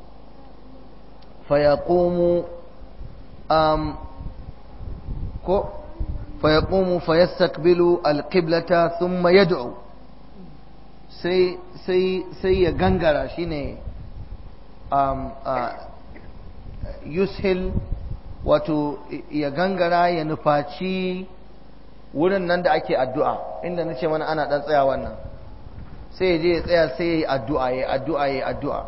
fayaqumu um ko fayaqumu fayastaqbilu alqiblata thumma yad'u, sai sai sai ya gangara shine um yushil wato ya gangara ya nufaci wurin nan da ake addu'a, inda nace mana ana dan tsaya wannan, sai je ya tsaya sai yayi addu'a yayi addu'a yayi addu'a.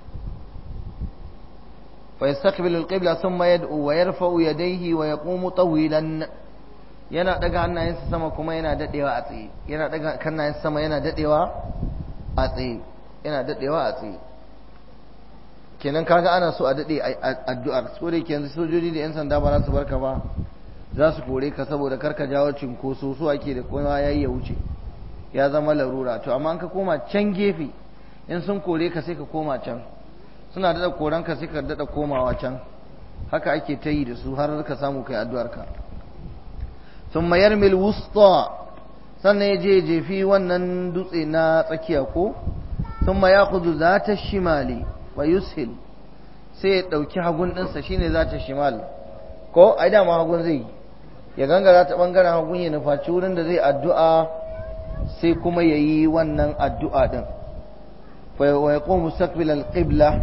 fa yastaqbilu al-qibla thumma yad'u wa yarfa'u yadayhi wa yaqumu tawilan, yana daga hannayensa sama kuma yana dadewa a tsaye, yana daga hannayensa sama yana dadewa a tsaye, yana dadewa a tsaye. kenan kaga ana so a dade addu'ar, so da yanzu sojoji da yan sanda ba za su barka ba, za su kore ka saboda karka jawo cinkoso, so ake da kowa yayi ya wuce, ya zama larura. to amma an ka koma can gefe, in sun kore ka sai ka koma can, suna dada koran ka sai ka dada komawa can, haka ake ta yi da su har ka samu kai addu'ar ka. thumma yarmil wusta, sannan ya je jefi wannan dutse na tsakiya ko. thumma ya'khudhu zata shimali wa yushil, sai ya dauki hagun dinsa shine zata shimal ko ai da ma hagun zai ya gangara ta bangaren hagun ya nufaci wurin da zai addu'a, sai kuma yayi wannan addu'a din. fa yaqumu mustaqbil al-qibla,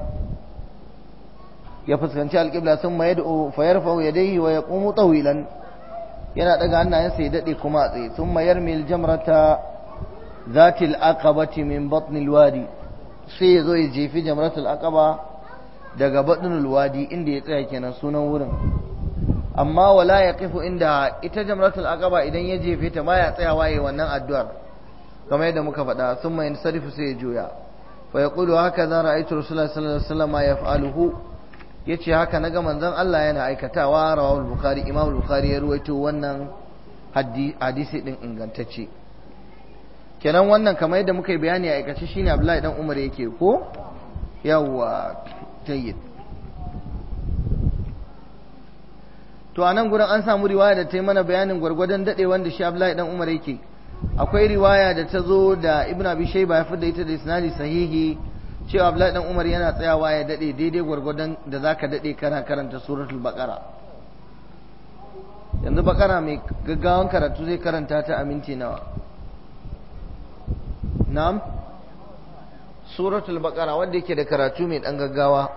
ya fuskanci al-qibla, thumma yad'u fa yarfa'u yadayhi wa yaqumu tawilan, yana daga hannayensa ya dade kuma a tsaye. thumma yarmi al-jamrata zati al-aqabati min batn al-wadi, sai ya zo ya jefi jamratul aqaba daga batnul wadi, inda ya tsaya kenan sunan wurin. amma wala yaqifu inda ita jamratul aqaba, idan ya jefe ta baya tsayawa yayin wannan addu'ar kamar yadda muka faɗa. thumma yansarifu, sai ya juya. fa yaqulu hakaza ra'aytu rasulullahi sallallahu alaihi wasallam yaf'aluhu, yace haka naga manzon Allah yana aikatawa. rawahu al-bukhari, imam al-bukhari ya ruwaito wannan hadisi din ingantacce. kenan wannan kamar yadda muka yi bayani a aikace shine Abdullahi dan Umar yake ko yawa tayyib. to a nan gurin an samu riwaya da ta yi mana bayanin gwargwadon daɗe wanda shi Abdullahi dan Umar yake. Akwai riwaya da ta zo da Ibn Abi Shayba ya fidda ita da isnadi sahihi cewa Abdullahi dan Umar yana tsayawa ya daɗe daidai gwargwadon da zaka daɗe kana karanta suratul Baqara. Yanzu Baqara mai gaggawan karatu zai karanta ta a minti nawa? Na'am, suratul Baqara wanda yake da karatu mai dan gaggawa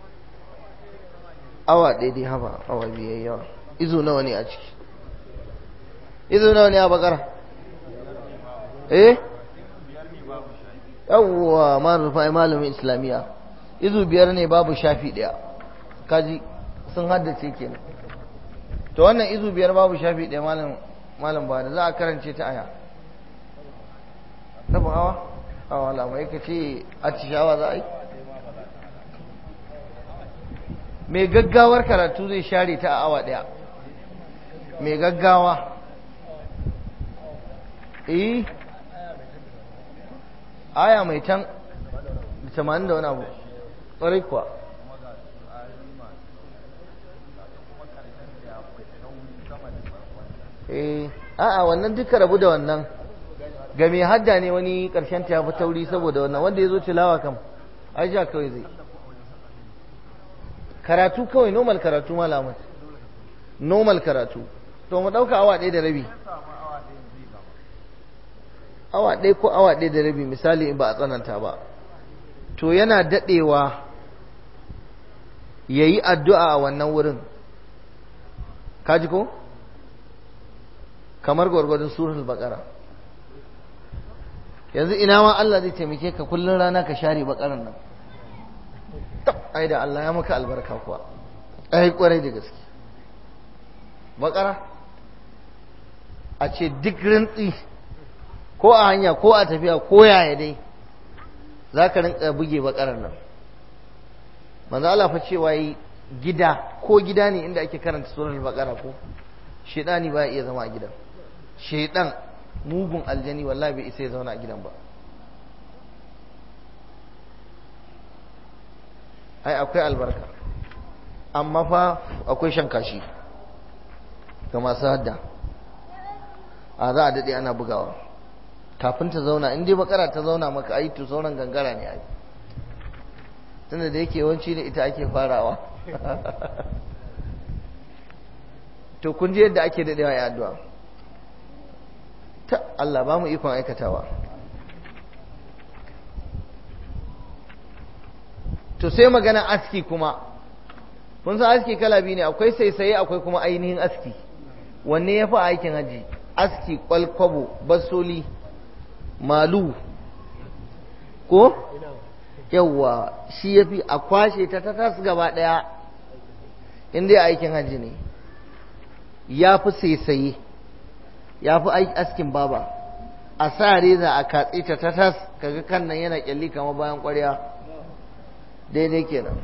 awa daidai haba awa biyar yawa. Izo nawa ne a ciki? Izo nawa ne a Baqara? Eh? Yawwa ma rufai malamin Islamiyya. Izo biyar ne babu shafi daya. Kaji sun haddace kenan. To wannan izo biyar babu shafi daya malam malam ba da za a karance ta aya. Rabin awa? Awa lamai ka ce a tishawa za a yi? Mai gaggawar karatu zai share ta a awa ɗaya. Mai gaggawa. Eh? Aya mai can tamanin da wani abu. Ƙwarai kuwa. Eh, a'a wannan duka rabu da wannan. Ga mai hadda ne wani ƙarshen ta ya fi tauri saboda wannan wanda ya zo tilawa kam ai ja kawai zai karatu kawai normal karatu malamat normal karatu to mu ɗauka awa ɗaya da rabi awa ɗaya ko awa ɗaya da rabi misali in ba a tsananta ba to yana daɗewa ya yi addu'a a wannan wurin kaji ko kamar gwargwadon suratul baqara yanzu ina ma Allah zai taimake ka kullun rana ka share bakaran nan tab ai da Allah ya maka albarka kuwa ai kwarai da gaske bakara a ce duk rintsi ko a hanya ko a tafiya ko yaya dai zaka rinka buge bakaran nan manzo Allah fa cewa yi gida ko gida ne inda ake karanta suratul baqara ko shedani ba iya zama a gidan shedan mugun aljani wallahi bai isa ya zauna a gidan ba ai akwai albarka amma fa akwai shan kashi ga masu hadda a za a daɗe ana bugawa kafin ta zauna in dai bakara ta zauna maka ai to sauran gangara ne ai tunda da yake yawanci ne ita ake farawa to kun ji yadda ake daɗewa ya addu'a ta Allah ba mu ikon aikatawa to sai magana aski kuma kun san aski kala biyu ne akwai saisaye akwai kuma ainihin aski wanne ya fi aikin haji aski kwalkwabo basoli malu ko yawwa shi ya fi a kwashe ta ta tas gaba daya inda aikin haji ne ya fi saisaye ya fi askin baba a sa reza a katse ta ta tas kaga kan nan yana kyalli kamar bayan kwarya daidai kenan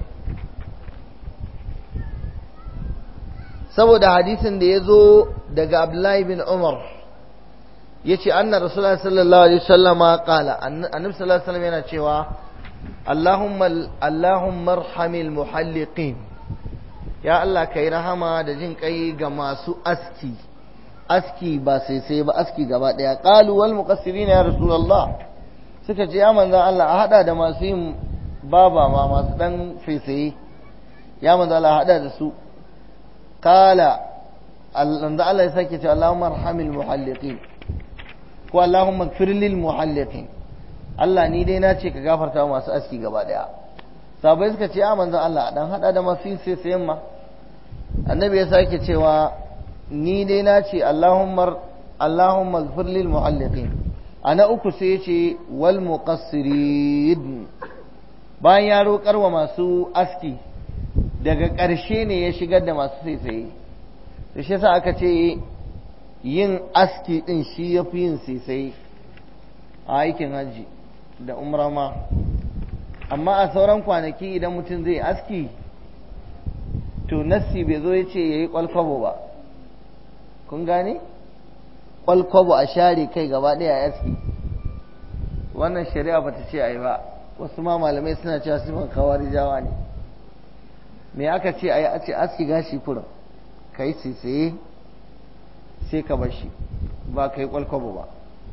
saboda hadisin da ya zo daga Abdullahi bin Umar ya ce anna Rasulullah sallallahu alaihi wasallama qala annabi sallallahu alaihi wasallam yana cewa Allahumma Allahumma arhamil muhalliqin ya Allah kai rahama da jin kai ga masu aski aski ba sai sai ba aski gaba daya qalu wal muqassirin ya Rasulullah suka ce ya manzon Allah a hada da masu yin baba ma masu dan fesaye ya manzon Allah hada da su qala Allah Allah ya sake ce Allahumma arhamil muhalliqin ko Allahumma ighfir lil muhalliqin Allah ni dai na ce ka gafarta masu aski gaba daya sabai suka ce ya manzon Allah dan hada da masu fesayen ma annabi ya sake cewa ni dai na ce Allahumma Allahumma ighfir lil muhalliqin ana uku sai yace wal muqassirin bayan ya roƙar wa masu aski daga ƙarshe ne ya shigar da masu saisaye to shi yasa aka ce yin aski din shi yafi yin saisaye a aikin hajji da umra ma amma a sauran kwanaki idan mutum zai aski to nassi bai zo ya ce yayi kwalkwabo ba kun gane kwalkwabo a share kai gaba ɗaya a aski wannan shari'a bata ce ayi ba wasu ma malamai suna cewa sifan kawari jawa ne me aka ce ayi a ce aski gashi kurin ka yi saisaye sai ka bar shi ba ka yi kwalkwabo ba.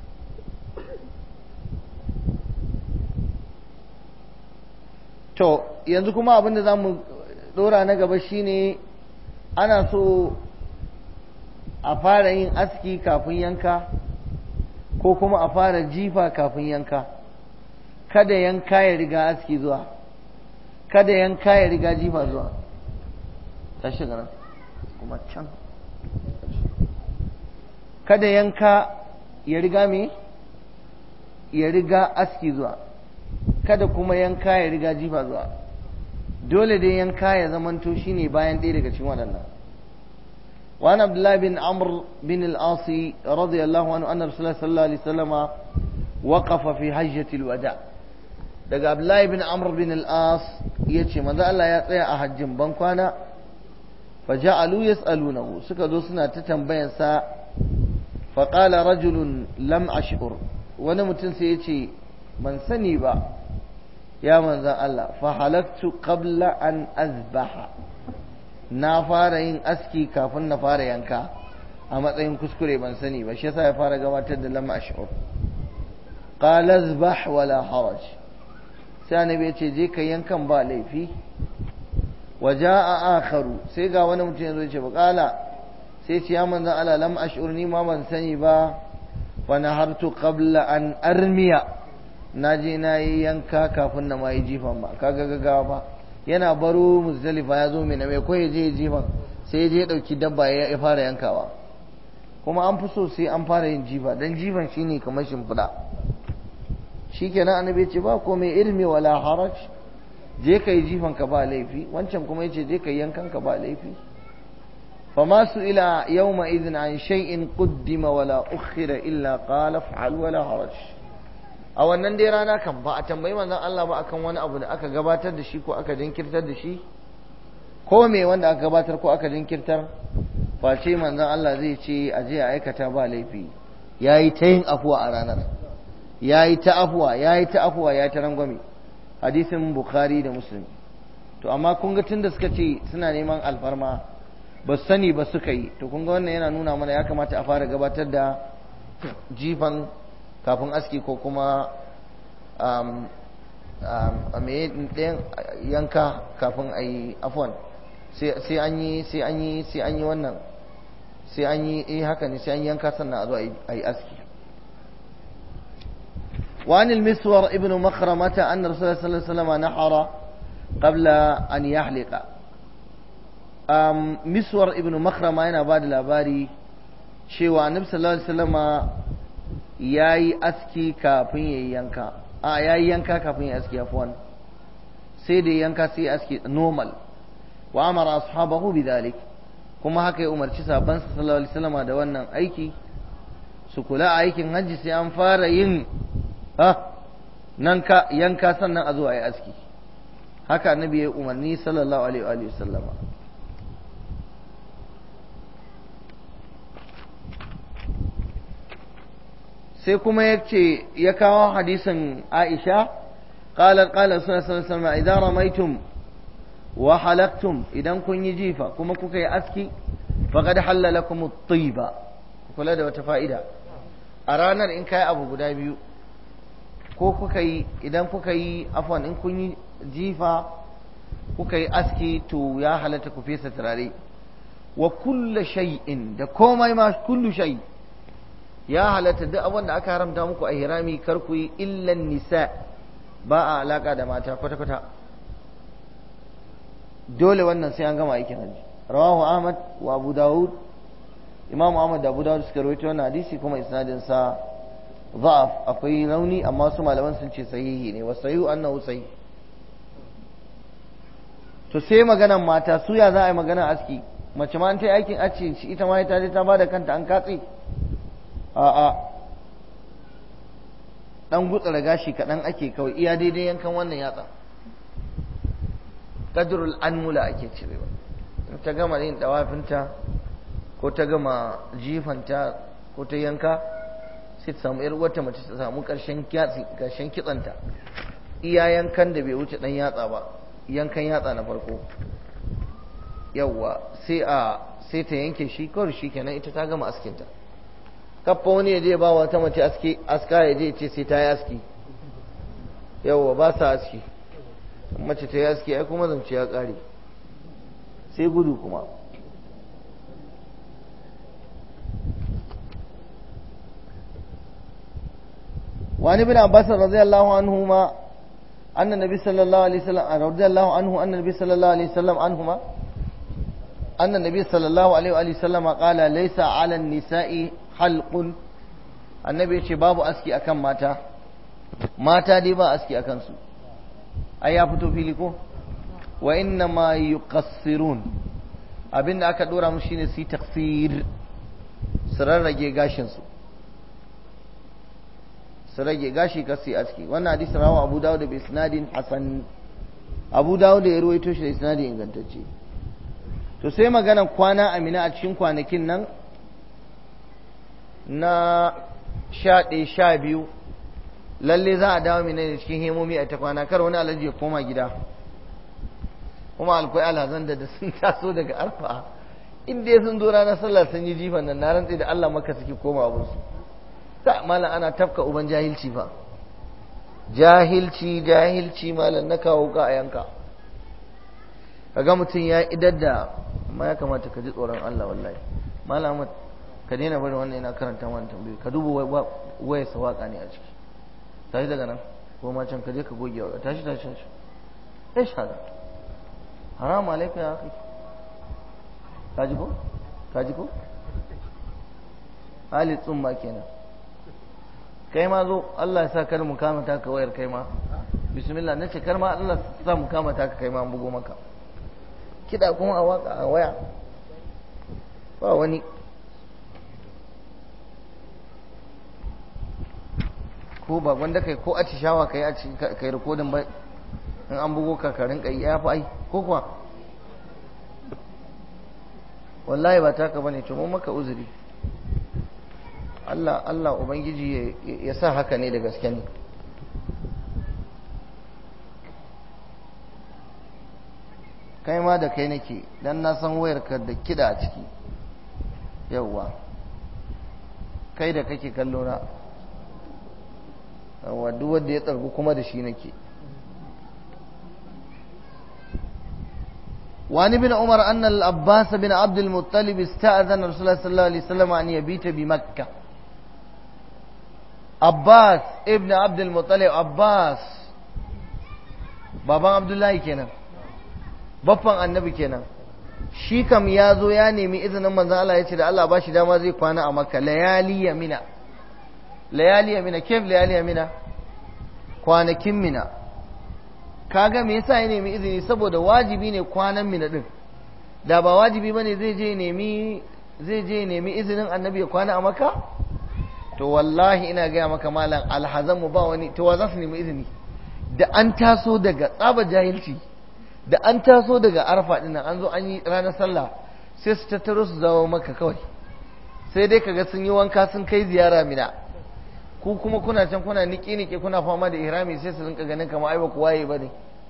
To yanzu kuma abinda za mu dora na gaba shine ana so a fara yin aski kafin yanka ko kuma a fara jifa kafin yanka. Kada yanka ya riga aski zuwa, kada yanka ya riga jifa zuwa. Tashi gana kuma can. Kada yanka ya riga me? Ya riga aski zuwa. Kada kuma yanka ya riga jifa zuwa. Dole dai yanka ya zamanto shine bayan ɗaya daga cikin waɗannan. وعن عبد الله بن عمرو بن العاص رضي الله عنه أن رسول الله صلى الله عليه وسلم وقف في حجة الوداع. daga Abdullahi bin Amr bin al-As yace manzo Allah ya tsaya a hajjin bankwana fa ja'alu yas'alunahu suka zo suna ta tambayan sa fa qala rajulun lam ash'ur wani mutum sai yace ban sani ba ya manzo Allah fa halaktu qabla an azbaha na fara yin aski kafin na fara yanka a matsayin kuskure ban sani ba shi yasa ya fara gabatar da lam ash'ur qala azbah wala haraj sai annabi ya ce je ka yankan ba laifi. waja'a akharu sai ga wani mutum yazo ya ce bakala sai ce ya manzon Allah lam ash'urni ma ban sani ba fa nahartu qabla an armiya naje nayi yanka kafin na mai jifan ba kaga gaggawa ba yana baro Muzdalifa ya zo mina mai koyi je jifan sai ya je ya dauki dabba ya fara yankawa kuma an fi so sai an fara yin jifa dan jifan shine kamar shimfiɗa. Shikenan annabi ya ce ba komai ilmi wala haraj je kai jifan ka ba laifi wancan kuma yace je kai yankan ka ba laifi. fama su ila yawma idhin an shay'in quddima wala ukhira illa qala fa'al wala haraj. A wannan dai rana kan ba a tambayi manzon Allah ba akan wani abu da aka gabatar da shi ko aka jinkirtar da shi ko me wanda aka gabatar ko aka jinkirtar face manzon Allah zai ce a je a aikata ba laifi. Yayi ta yin afuwa a ranar, yayi ta afuwa yayi ta afuwa yayi ta rangwame. Hadisin Bukhari da Muslim. To amma kun ga tunda suka ce suna neman alfarma ba su sani ba suka yi, to kun ga wannan yana nuna mana ya kamata a fara gabatar da jifan kafin aski ko kuma um, um, ɗayan yanka kafin a yi afon sai an yi sai an yi sai an yi wannan sai an yi eh haka ne sai an yanka sannan a zo a yi aski. وعن المسور ابن مخرمة أن رسول الله صلى الله عليه وسلم نحر قبل أن يحلق. أم مسور ابن مخرمة أنا بعد الأباري شيء النبي صلى الله عليه وسلم yayi aski kafin yayi yanka a yayi yanka kafin yayi aski afwan sai da yanka sai aski normal wa amara ashabahu bidhalik kuma haka ya umarci sahabban sallallahu alaihi wasallam da wannan aiki su kula a aikin hajji sai an fara yin ha nan ka yanka sannan a zo ayi aski haka annabi ya umarni sallallahu alaihi wa sallama. sai kuma ya ce ya kawo hadisin Aisha qalat qala sallallahu alaihi wasallam idan ramaitum wa halaktum idan kun yi jifa kuma kuka yi aski faqad halala lakum at-tayba. Kula da wata fa'ida a ranar in kai abu guda biyu ko kuka yi idan kuka yi afwan in kun yi jifa kuka yi aski to ya halatta ku fesa turare wa kullu shay'in da komai ma kullu shay' ya halatta duk abin da aka haramta muku a hirami kar ku yi illan nisa ba a alaka da mata kwata-kwata dole wannan sai an gama aikin haji. Rawahu Ahmad wa Abu Dawud, Imam Ahmad da Abu Dawud suka rawaito wannan hadisi kuma isnadin sa dha'af akwai rauni amma su malaman sun ce sahihi ne wa sahihu annahu sahih. To sai maganan mata su ya za a yi magana aski mace ma an ta yi aikin aski ita ma ta je ta bada kanta an katse a'a dan gutsara gashi kaɗan ake kawai iya daidai yankan wannan yatsa qadrul anmula ake cirewa in ta gama yin dawafinta ko ta gama jifanta ko ta yanka sai ta samu yar wata mace ta samu karshen kyatsi karshen kitsanta iya yankan da bai wuce dan yatsa ba yankan yatsa na farko yawwa sai a sai ta yanke shi kawai shi kenan ita ta gama askinta. Kaffa wani ya je ba wata mace aski aska ya je ce sai ta yi aski, yawwa ba sa aski, mace ta yi aski ai kuma zance ya kare sai gudu kuma. وعن ابن عباس رضي الله عنهما أن النبي صلى الله عليه وسلم رضي الله عنه أن النبي صلى الله عليه وسلم عنهما أن النبي صلى الله عليه وآله وسلم قال ليس على النساء حلق. النبي يقول باب أسكي أكم ماتا ماتا دي با أسكي أكم سو أي أفتو في لكو وإنما يقصرون أبين أكا دورا مشين سي تقصير سرر رجي غاشن سو su rage gashi kasi aski. Wannan hadisi rawa Abu Dawud da isnadin hasan. Abu Dawud ya ruwaito shi da isnadi ingantacce. To sai maganar kwana amina a cikin kwanakin nan na sha ɗaya sha biyu lalle za a dawo mina da cikin hemomi a ta kwana, kar wani alaji ya koma gida. Kuma alkwai alhazan da sun taso daga arfa inda sun zo ranar sallah sun yi jifan nan na rantsi da Allah maka suke koma abinsu. ta malam ana tafka uban jahilci fa, jahilci jahilci malam na kawo ka a yanka. kaga mutum ya idar da, amma ya kamata ka ji tsoron Allah wallahi malam ka daina bari wannan yana karanta mana tambayoyi, ka duba waya sa waka ne a ciki. tashi daga nan ko ma can ka je ka goge wa, tashi tashi tashi eh shada haram alaikum ya akhi. kaji ko kaji ko hali tsumma kenan. kai ma zo Allah ya sa kar mu kama ta ka wayar kai ma bismillah nace kar ma Allah ya sa mu kama ta ka kai ma an bugo maka kida kuma a waka a waya ba wani. ko ba wanda kai ko atishawa kai a cikin kai rikodin ba in an bugo ka ka rinka yi ya fa ai ko kuwa wallahi ba taka bane to mun maka uzuri. Allah Allah Ubangiji ya sa haka ne da gaske ne. kai ma da kai nake dan na san wayarka da kida a ciki yawwa kai da kake kallo na yawwa duk wanda ya tsargu kuma da shi nake. وعن ابن عمر أن العباس بن عبد المطلب استأذن رسول الله صلى الله عليه وسلم أن يبيت بمكة. عباس ابن عبد المطلب عباس baban Abdullahi kenan baffan annabi kenan shi kam ya zo ya nemi izinin manzon Allah ya ce da Allah ba shi dama zai kwana a Makka layali yamina layali yamina kef layali yamina kwanakin mina. kaga me yasa ya nemi izini saboda wajibi ne kwanan mina din, da ba wajibi bane zai je nemi zai je nemi izinin annabi ya kwana a Makka. to wallahi ina gaya maka malam alhazan mu ba wani to wa za su nemi izini da an taso daga tsaba jahilci da an taso daga arfa dinnan an zo an yi ranar sallah sai su tattaro su zawo maka kawai, sai dai kaga sun yi wanka sun kai ziyara mina, ku kuma kuna can kuna niki niki kuna fama da ihrami sai su rinka ganin kamar ai ba ku waye bane.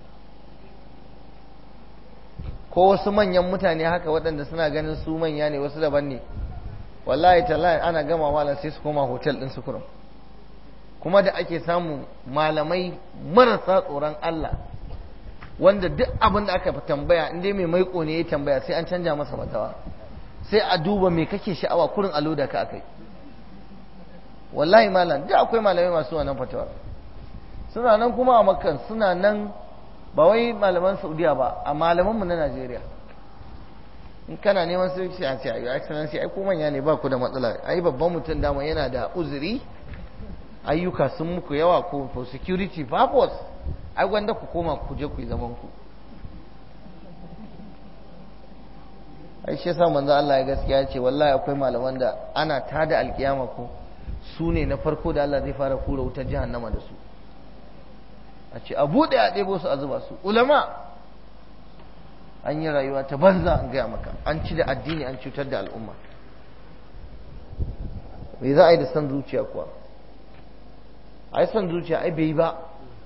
ko wasu manyan mutane haka waɗanda suna ganin su manya ne wasu daban ne, wallahi tallahi ana gama malam sai su koma hotel din su kurum. kuma da ake samu malamai marasa tsoron Allah wanda duk abin da aka tambaya in dai mai maiko ne ya tambaya sai an canja masa fatawa, sai a duba me kake sha'awa kurin alo da ka akai. wallahi malam da akwai malamai masu wannan fatawa suna nan kuma a Makka suna nan, ba wai malaman Saudiya ba a malamanmu na Najeriya. in kana neman sai a ce ayi excellency ai ko manya ne ba ku da matsala, ai babban mutum dama yana da uzuri ayyuka sun muku yawa ko for security purpose ai wanda ku koma ku je ku yi zaman ku. ai shi yasa manzo Allah ya gaskiya ce wallahi akwai malaman da ana tada alkiyama ko su ne na farko da Allah zai fara kura wutar jahannama da su, a ce a buɗe a ɗebo su a zuba su. ulama an yi rayuwa ta banza an gaya maka, an ci da addini an cutar da al'umma. me za a yi da san zuciya kuwa? ai san zuciya ai bai ba.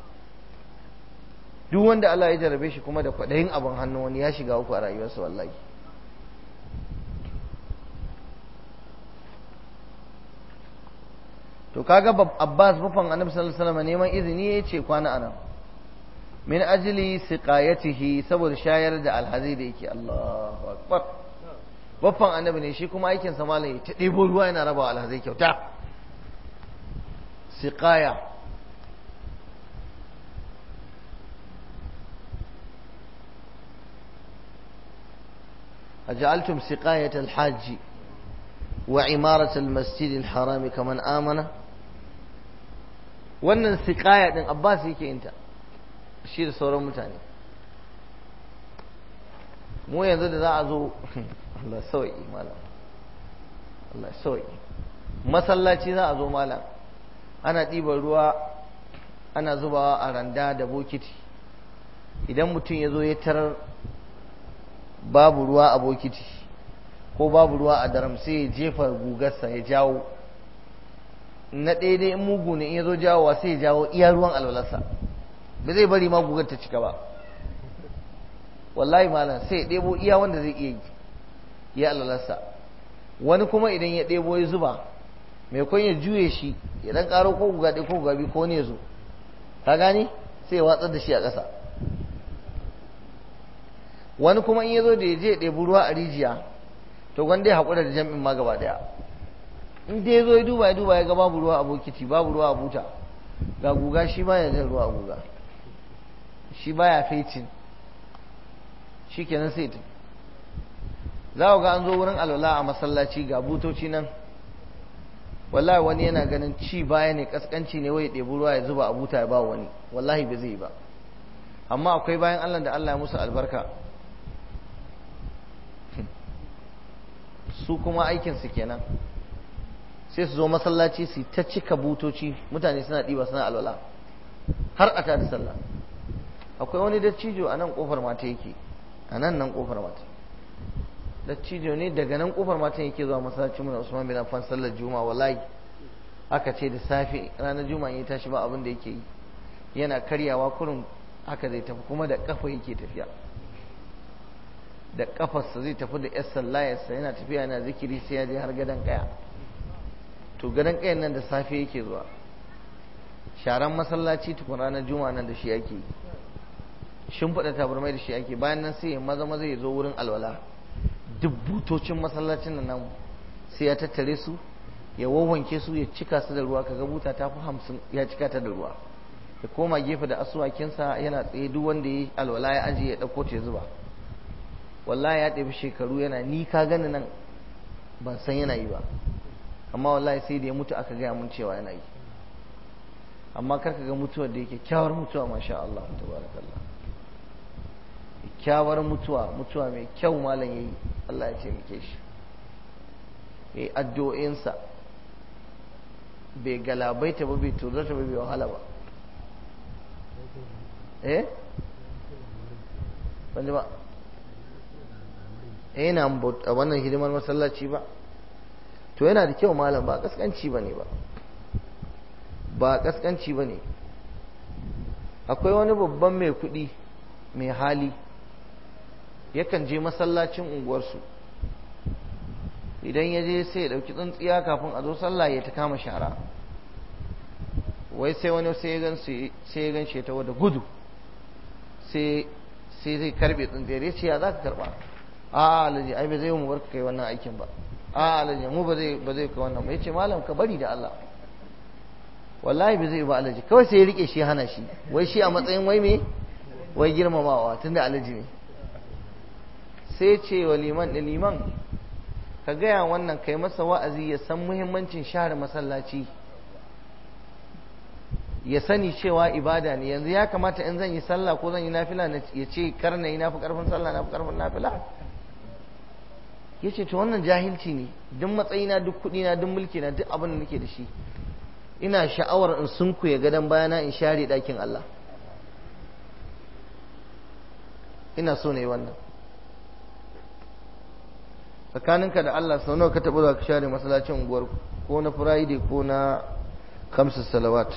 duk wanda Allah ya jarabe shi kuma da kwaɗayin abin hannu wani ya shiga uku a rayuwarsa wallahi. to kaga Abbas bafan Annabi sallallahu alaihi wasallam neman izini yace kwana anan min ajli siqayatihi saboda shayar da alhazi da yake Allahu akbar bafan Annabi ne shi kuma aikin sa malai ta debo ruwa yana rabawa alhazai kyauta siqaya أجعلتم سقاية الحاج وعمارة المسجد الحرام كمن آمن wannan siqaya din Abbas yake yinta shi da sauran mutane mu yanzu da za a zo Allah sauki malam Allah sauki masallaci za a zo malam ana ɗiban ruwa ana zubawa a randa da bokiti idan mutum ya zo ya tarar babu ruwa a bokiti ko babu ruwa a daram sai ya jefa gugarsa ya jawo na daidai in mugu ne in ya zo jawowa sai ya jawo iya ruwan alwalarsa ba zai bari ma gugar ta cika ba wallahi malam sai ya ɗebo iya wanda zai iya yi ya alwalarsa wani kuma idan ya ɗebo ya zuba mai kwan ya juye shi ya ɗan ƙaro ko guga ɗaya ko guga biyu ko ne ya zo ka gani sai ya watsar da shi a ƙasa wani kuma in ya zo da ya je ya ɗebi ruwa a rijiya to gwanda ya haƙura da jam'in ma gaba ɗaya in dai ya zo ya duba ya duba ya ga babu ruwa a bokiti babu ruwa a buta ga guga shi baya jan ruwa a guga shi baya fecin shi kenan sai ta za ku ga an zo wurin alwala a masallaci ga butoci nan wallahi wani yana ganin ci baya ne kaskanci ne wai ya ɗebi ruwa ya zuba a buta ya ba wani wallahi ba zai yi ba amma akwai bayan Allah da Allah ya musu albarka su kuma aikinsu kenan sai su zo masallaci su ta cika butoci mutane suna ɗiba suna alwala har a tada sallah akwai wani dattijo a nan kofar mata yake a nan nan kofar mata dattijo ne daga nan kofar mata yake zuwa masallacin mu na Usman bin Affan sallar juma'a wallahi aka ce da safe ranar juma'a ya tashi ba abin da yake yi yana karyawa kurin haka zai tafi kuma da kafa yake tafiya da kafarsa zai tafi da yar sallayarsa yana tafiya yana zikiri sai ya je har gadon kaya to gadon kayan nan da safe yake zuwa sharan masallaci tukun ranar juma'a nan da shi ake yi shimfiɗa tabarmai da shi ake bayan nan sai ya maza maza ya zo wurin alwala duk butocin masallacin nan sai ya tattare su ya wawwanke su ya cika su da ruwa kaga buta ta fi hamsin ya cika ta da ruwa ya koma gefe da asuwakinsa yana tsaye duk wanda ya alwala ya ajiye ya ɗauko ta ya zuba wallahi ya ɗabi shekaru yana ni ka gani nan ban san yana yi ba amma wallahi sai da ya mutu aka gaya mun cewa yana yi amma kar ka ga mutuwar da yake kyawar mutuwa masha Allah tabarakallah kyawar mutuwa mutuwa mai kyau malam yayi Allah ya taimake shi yayi addu'o'insa bai galabaita ba bai tozarta ba bai wahala ba eh ban ji ba eh na a wannan hidimar masallaci ba to yana da kyau malam ba kaskanci bane ba ba kaskanci bane akwai wani babban mai kuɗi mai hali yakan je masallacin unguwarsu idan ya je sai ya ɗauki tsintsiya kafin a zo sallah ya ta kama shara wai sai wani sai ya gan sai ya gan shi ta wada gudu sai sai zai karbe tsintsiyar ya ce ya za ka karba a alaji ai ba zai mu barka kai wannan aikin ba a alaji mu ba zai ba zai kai wannan ba yace malam ka bari da Allah wallahi ba zai ba alaji kawai sai ya rike shi hana shi wai shi a matsayin wai me wai girmamawa tunda alaji ne sai ce wa liman da liman ka gaya wannan kai masa wa'azi ya san muhimmancin share masallaci ya sani cewa ibada ne yanzu ya kamata in zan yi sallah ko zan yi nafila ya ce kar na yi nafi karfin sallah nafi karfin nafila ya ce to wannan jahilci ne duk matsayina duk kuɗina duk mulki na duk abin da nake da shi ina sha'awar in sunkuya gadon bayana in share ɗakin Allah ina so ne wannan tsakaninka da Allah sau nawa ka taɓa zuwa ka share masallacin unguwar ko na Friday ko na kamsu salawat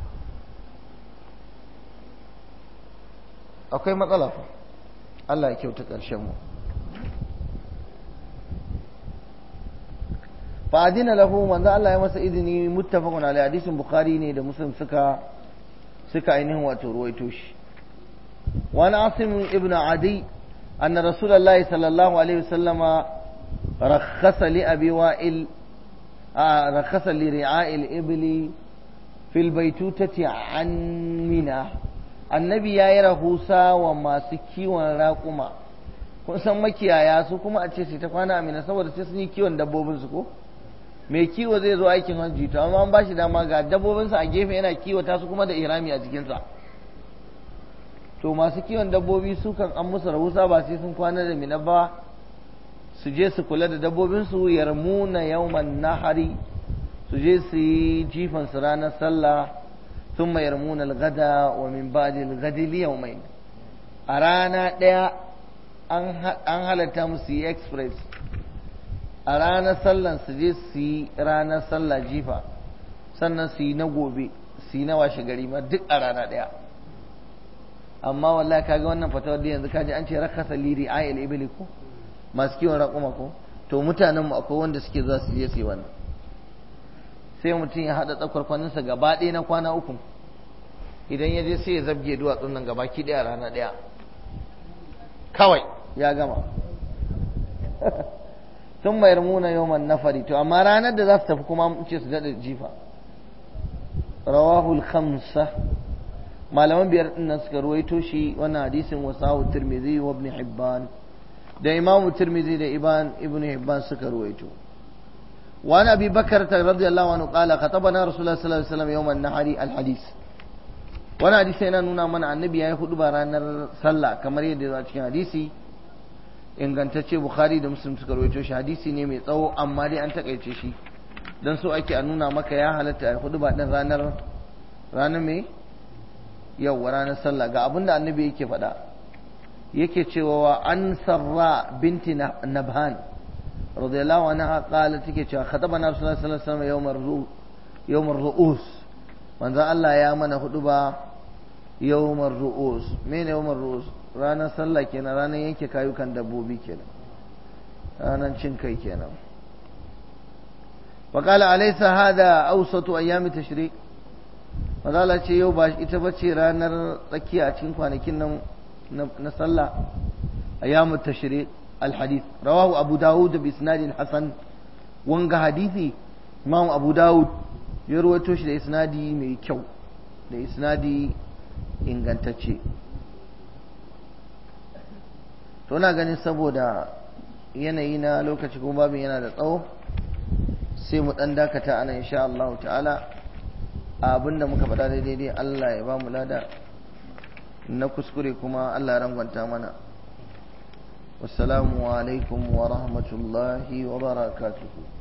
akwai matsala fa Allah ya kyauta ƙarshen mu fa adina lahu manzo Allah ya masa izini muttafaqun alai hadisin bukhari ne da muslim suka suka ainihin wato ruwaito shi wa an asim ibn adi anna rasulullahi sallallahu alaihi wasallama rakhasa li abi wa'il rakhasa li ri'a'il ibli fil baitutati an mina annabi yayi rahusa wa masu kiwon raƙuma kun san makiyaya su kuma a ce sai ta kwana amina saboda sai sun yi kiwon dabbobin su ko mai kiwo zai zo aikin hajji to amma an bashi dama ga dabbobin sa a gefe yana kiwata su kuma da ihrami a cikin sa to masu kiwon dabbobi su kan an musu rahusa ba sai sun kwana da mina ba su je su kula da dabbobin su yarmuna yawman nahari su je su yi jifan su ranar sallah thumma yarmuna al-ghada wa min ba'di al-ghadi li yawmayn a rana daya an halatta musu yi express a ranar sallan su je su yi ranar sallah jifa sannan su yi na gobe su yi na washe gari ma duk a rana ɗaya amma wallahi kaga wannan fatawar da yanzu kaji an ce rakasa liri ayil ibli ko masu kiwon raƙuma ko to mutanenmu akwai wanda suke zuwa su je su yi wannan sai mutum ya haɗa tsakwarkwaninsa gaba ɗaya na kwana uku idan ya je sai ya zabge duwatsun nan gaba ki ɗaya rana ɗaya kawai ya gama sun mayar muna yawan nafari to amma ranar da za su tafi kuma ce su daɗa jifa rawahul khamsa malaman biyar ɗin nan suka ruwaito shi wannan hadisin wasahu tirmidhi wa ibn hibban da imam tirmidhi da ibn ibn hibban suka ruwaito wa an abi bakar radiyallahu anhu qala khatabana rasulullah sallallahu alaihi wasallam yawm an-nahari al-hadith wannan hadisi yana nuna mana annabi yayi hudu ba ranar sallah kamar yadda ya cikin hadisi ingantacce bukhari da muslim suka rawaito shi hadisi ne mai tsawo amma dai an takaice shi dan so ake a nuna maka ya halatta a hudu ba din ranar ranar me yau ranar sallah ga abinda annabi yake faɗa yake cewa wa an sarra binti nabhan radiyallahu anha qalat take cewa khatabana rasulullahi sallallahu alaihi wasallam yawmar ru yawmar ru'us manzo Allah ya mana hudu ba yawmar ru'us mene yawmar ru'us ranar sallah kenan ranar yanke kayukan dabbobi kenan ranar cin kai kenan wa qala alaysa hada awsatu ayyami tashrik mazala ce yau ba ita bace ranar tsakiya a cikin kwanakin nan na sallah ayyamu tashrik alhadith rawahu abu daud bi isnadin hasan wanga hadisi imam abu daud ya rawaito shi da isnadi mai kyau da isnadi ingantacce to na ganin saboda yanayi na lokaci kuma babin yana da tsawo sai mu dan dakata ana insha Allah ta'ala abinda muka faɗa daidai Allah ya ba mu lada na kuskure kuma Allah ya rangwanta mana wassalamu alaikum wa rahmatullahi wa barakatuhu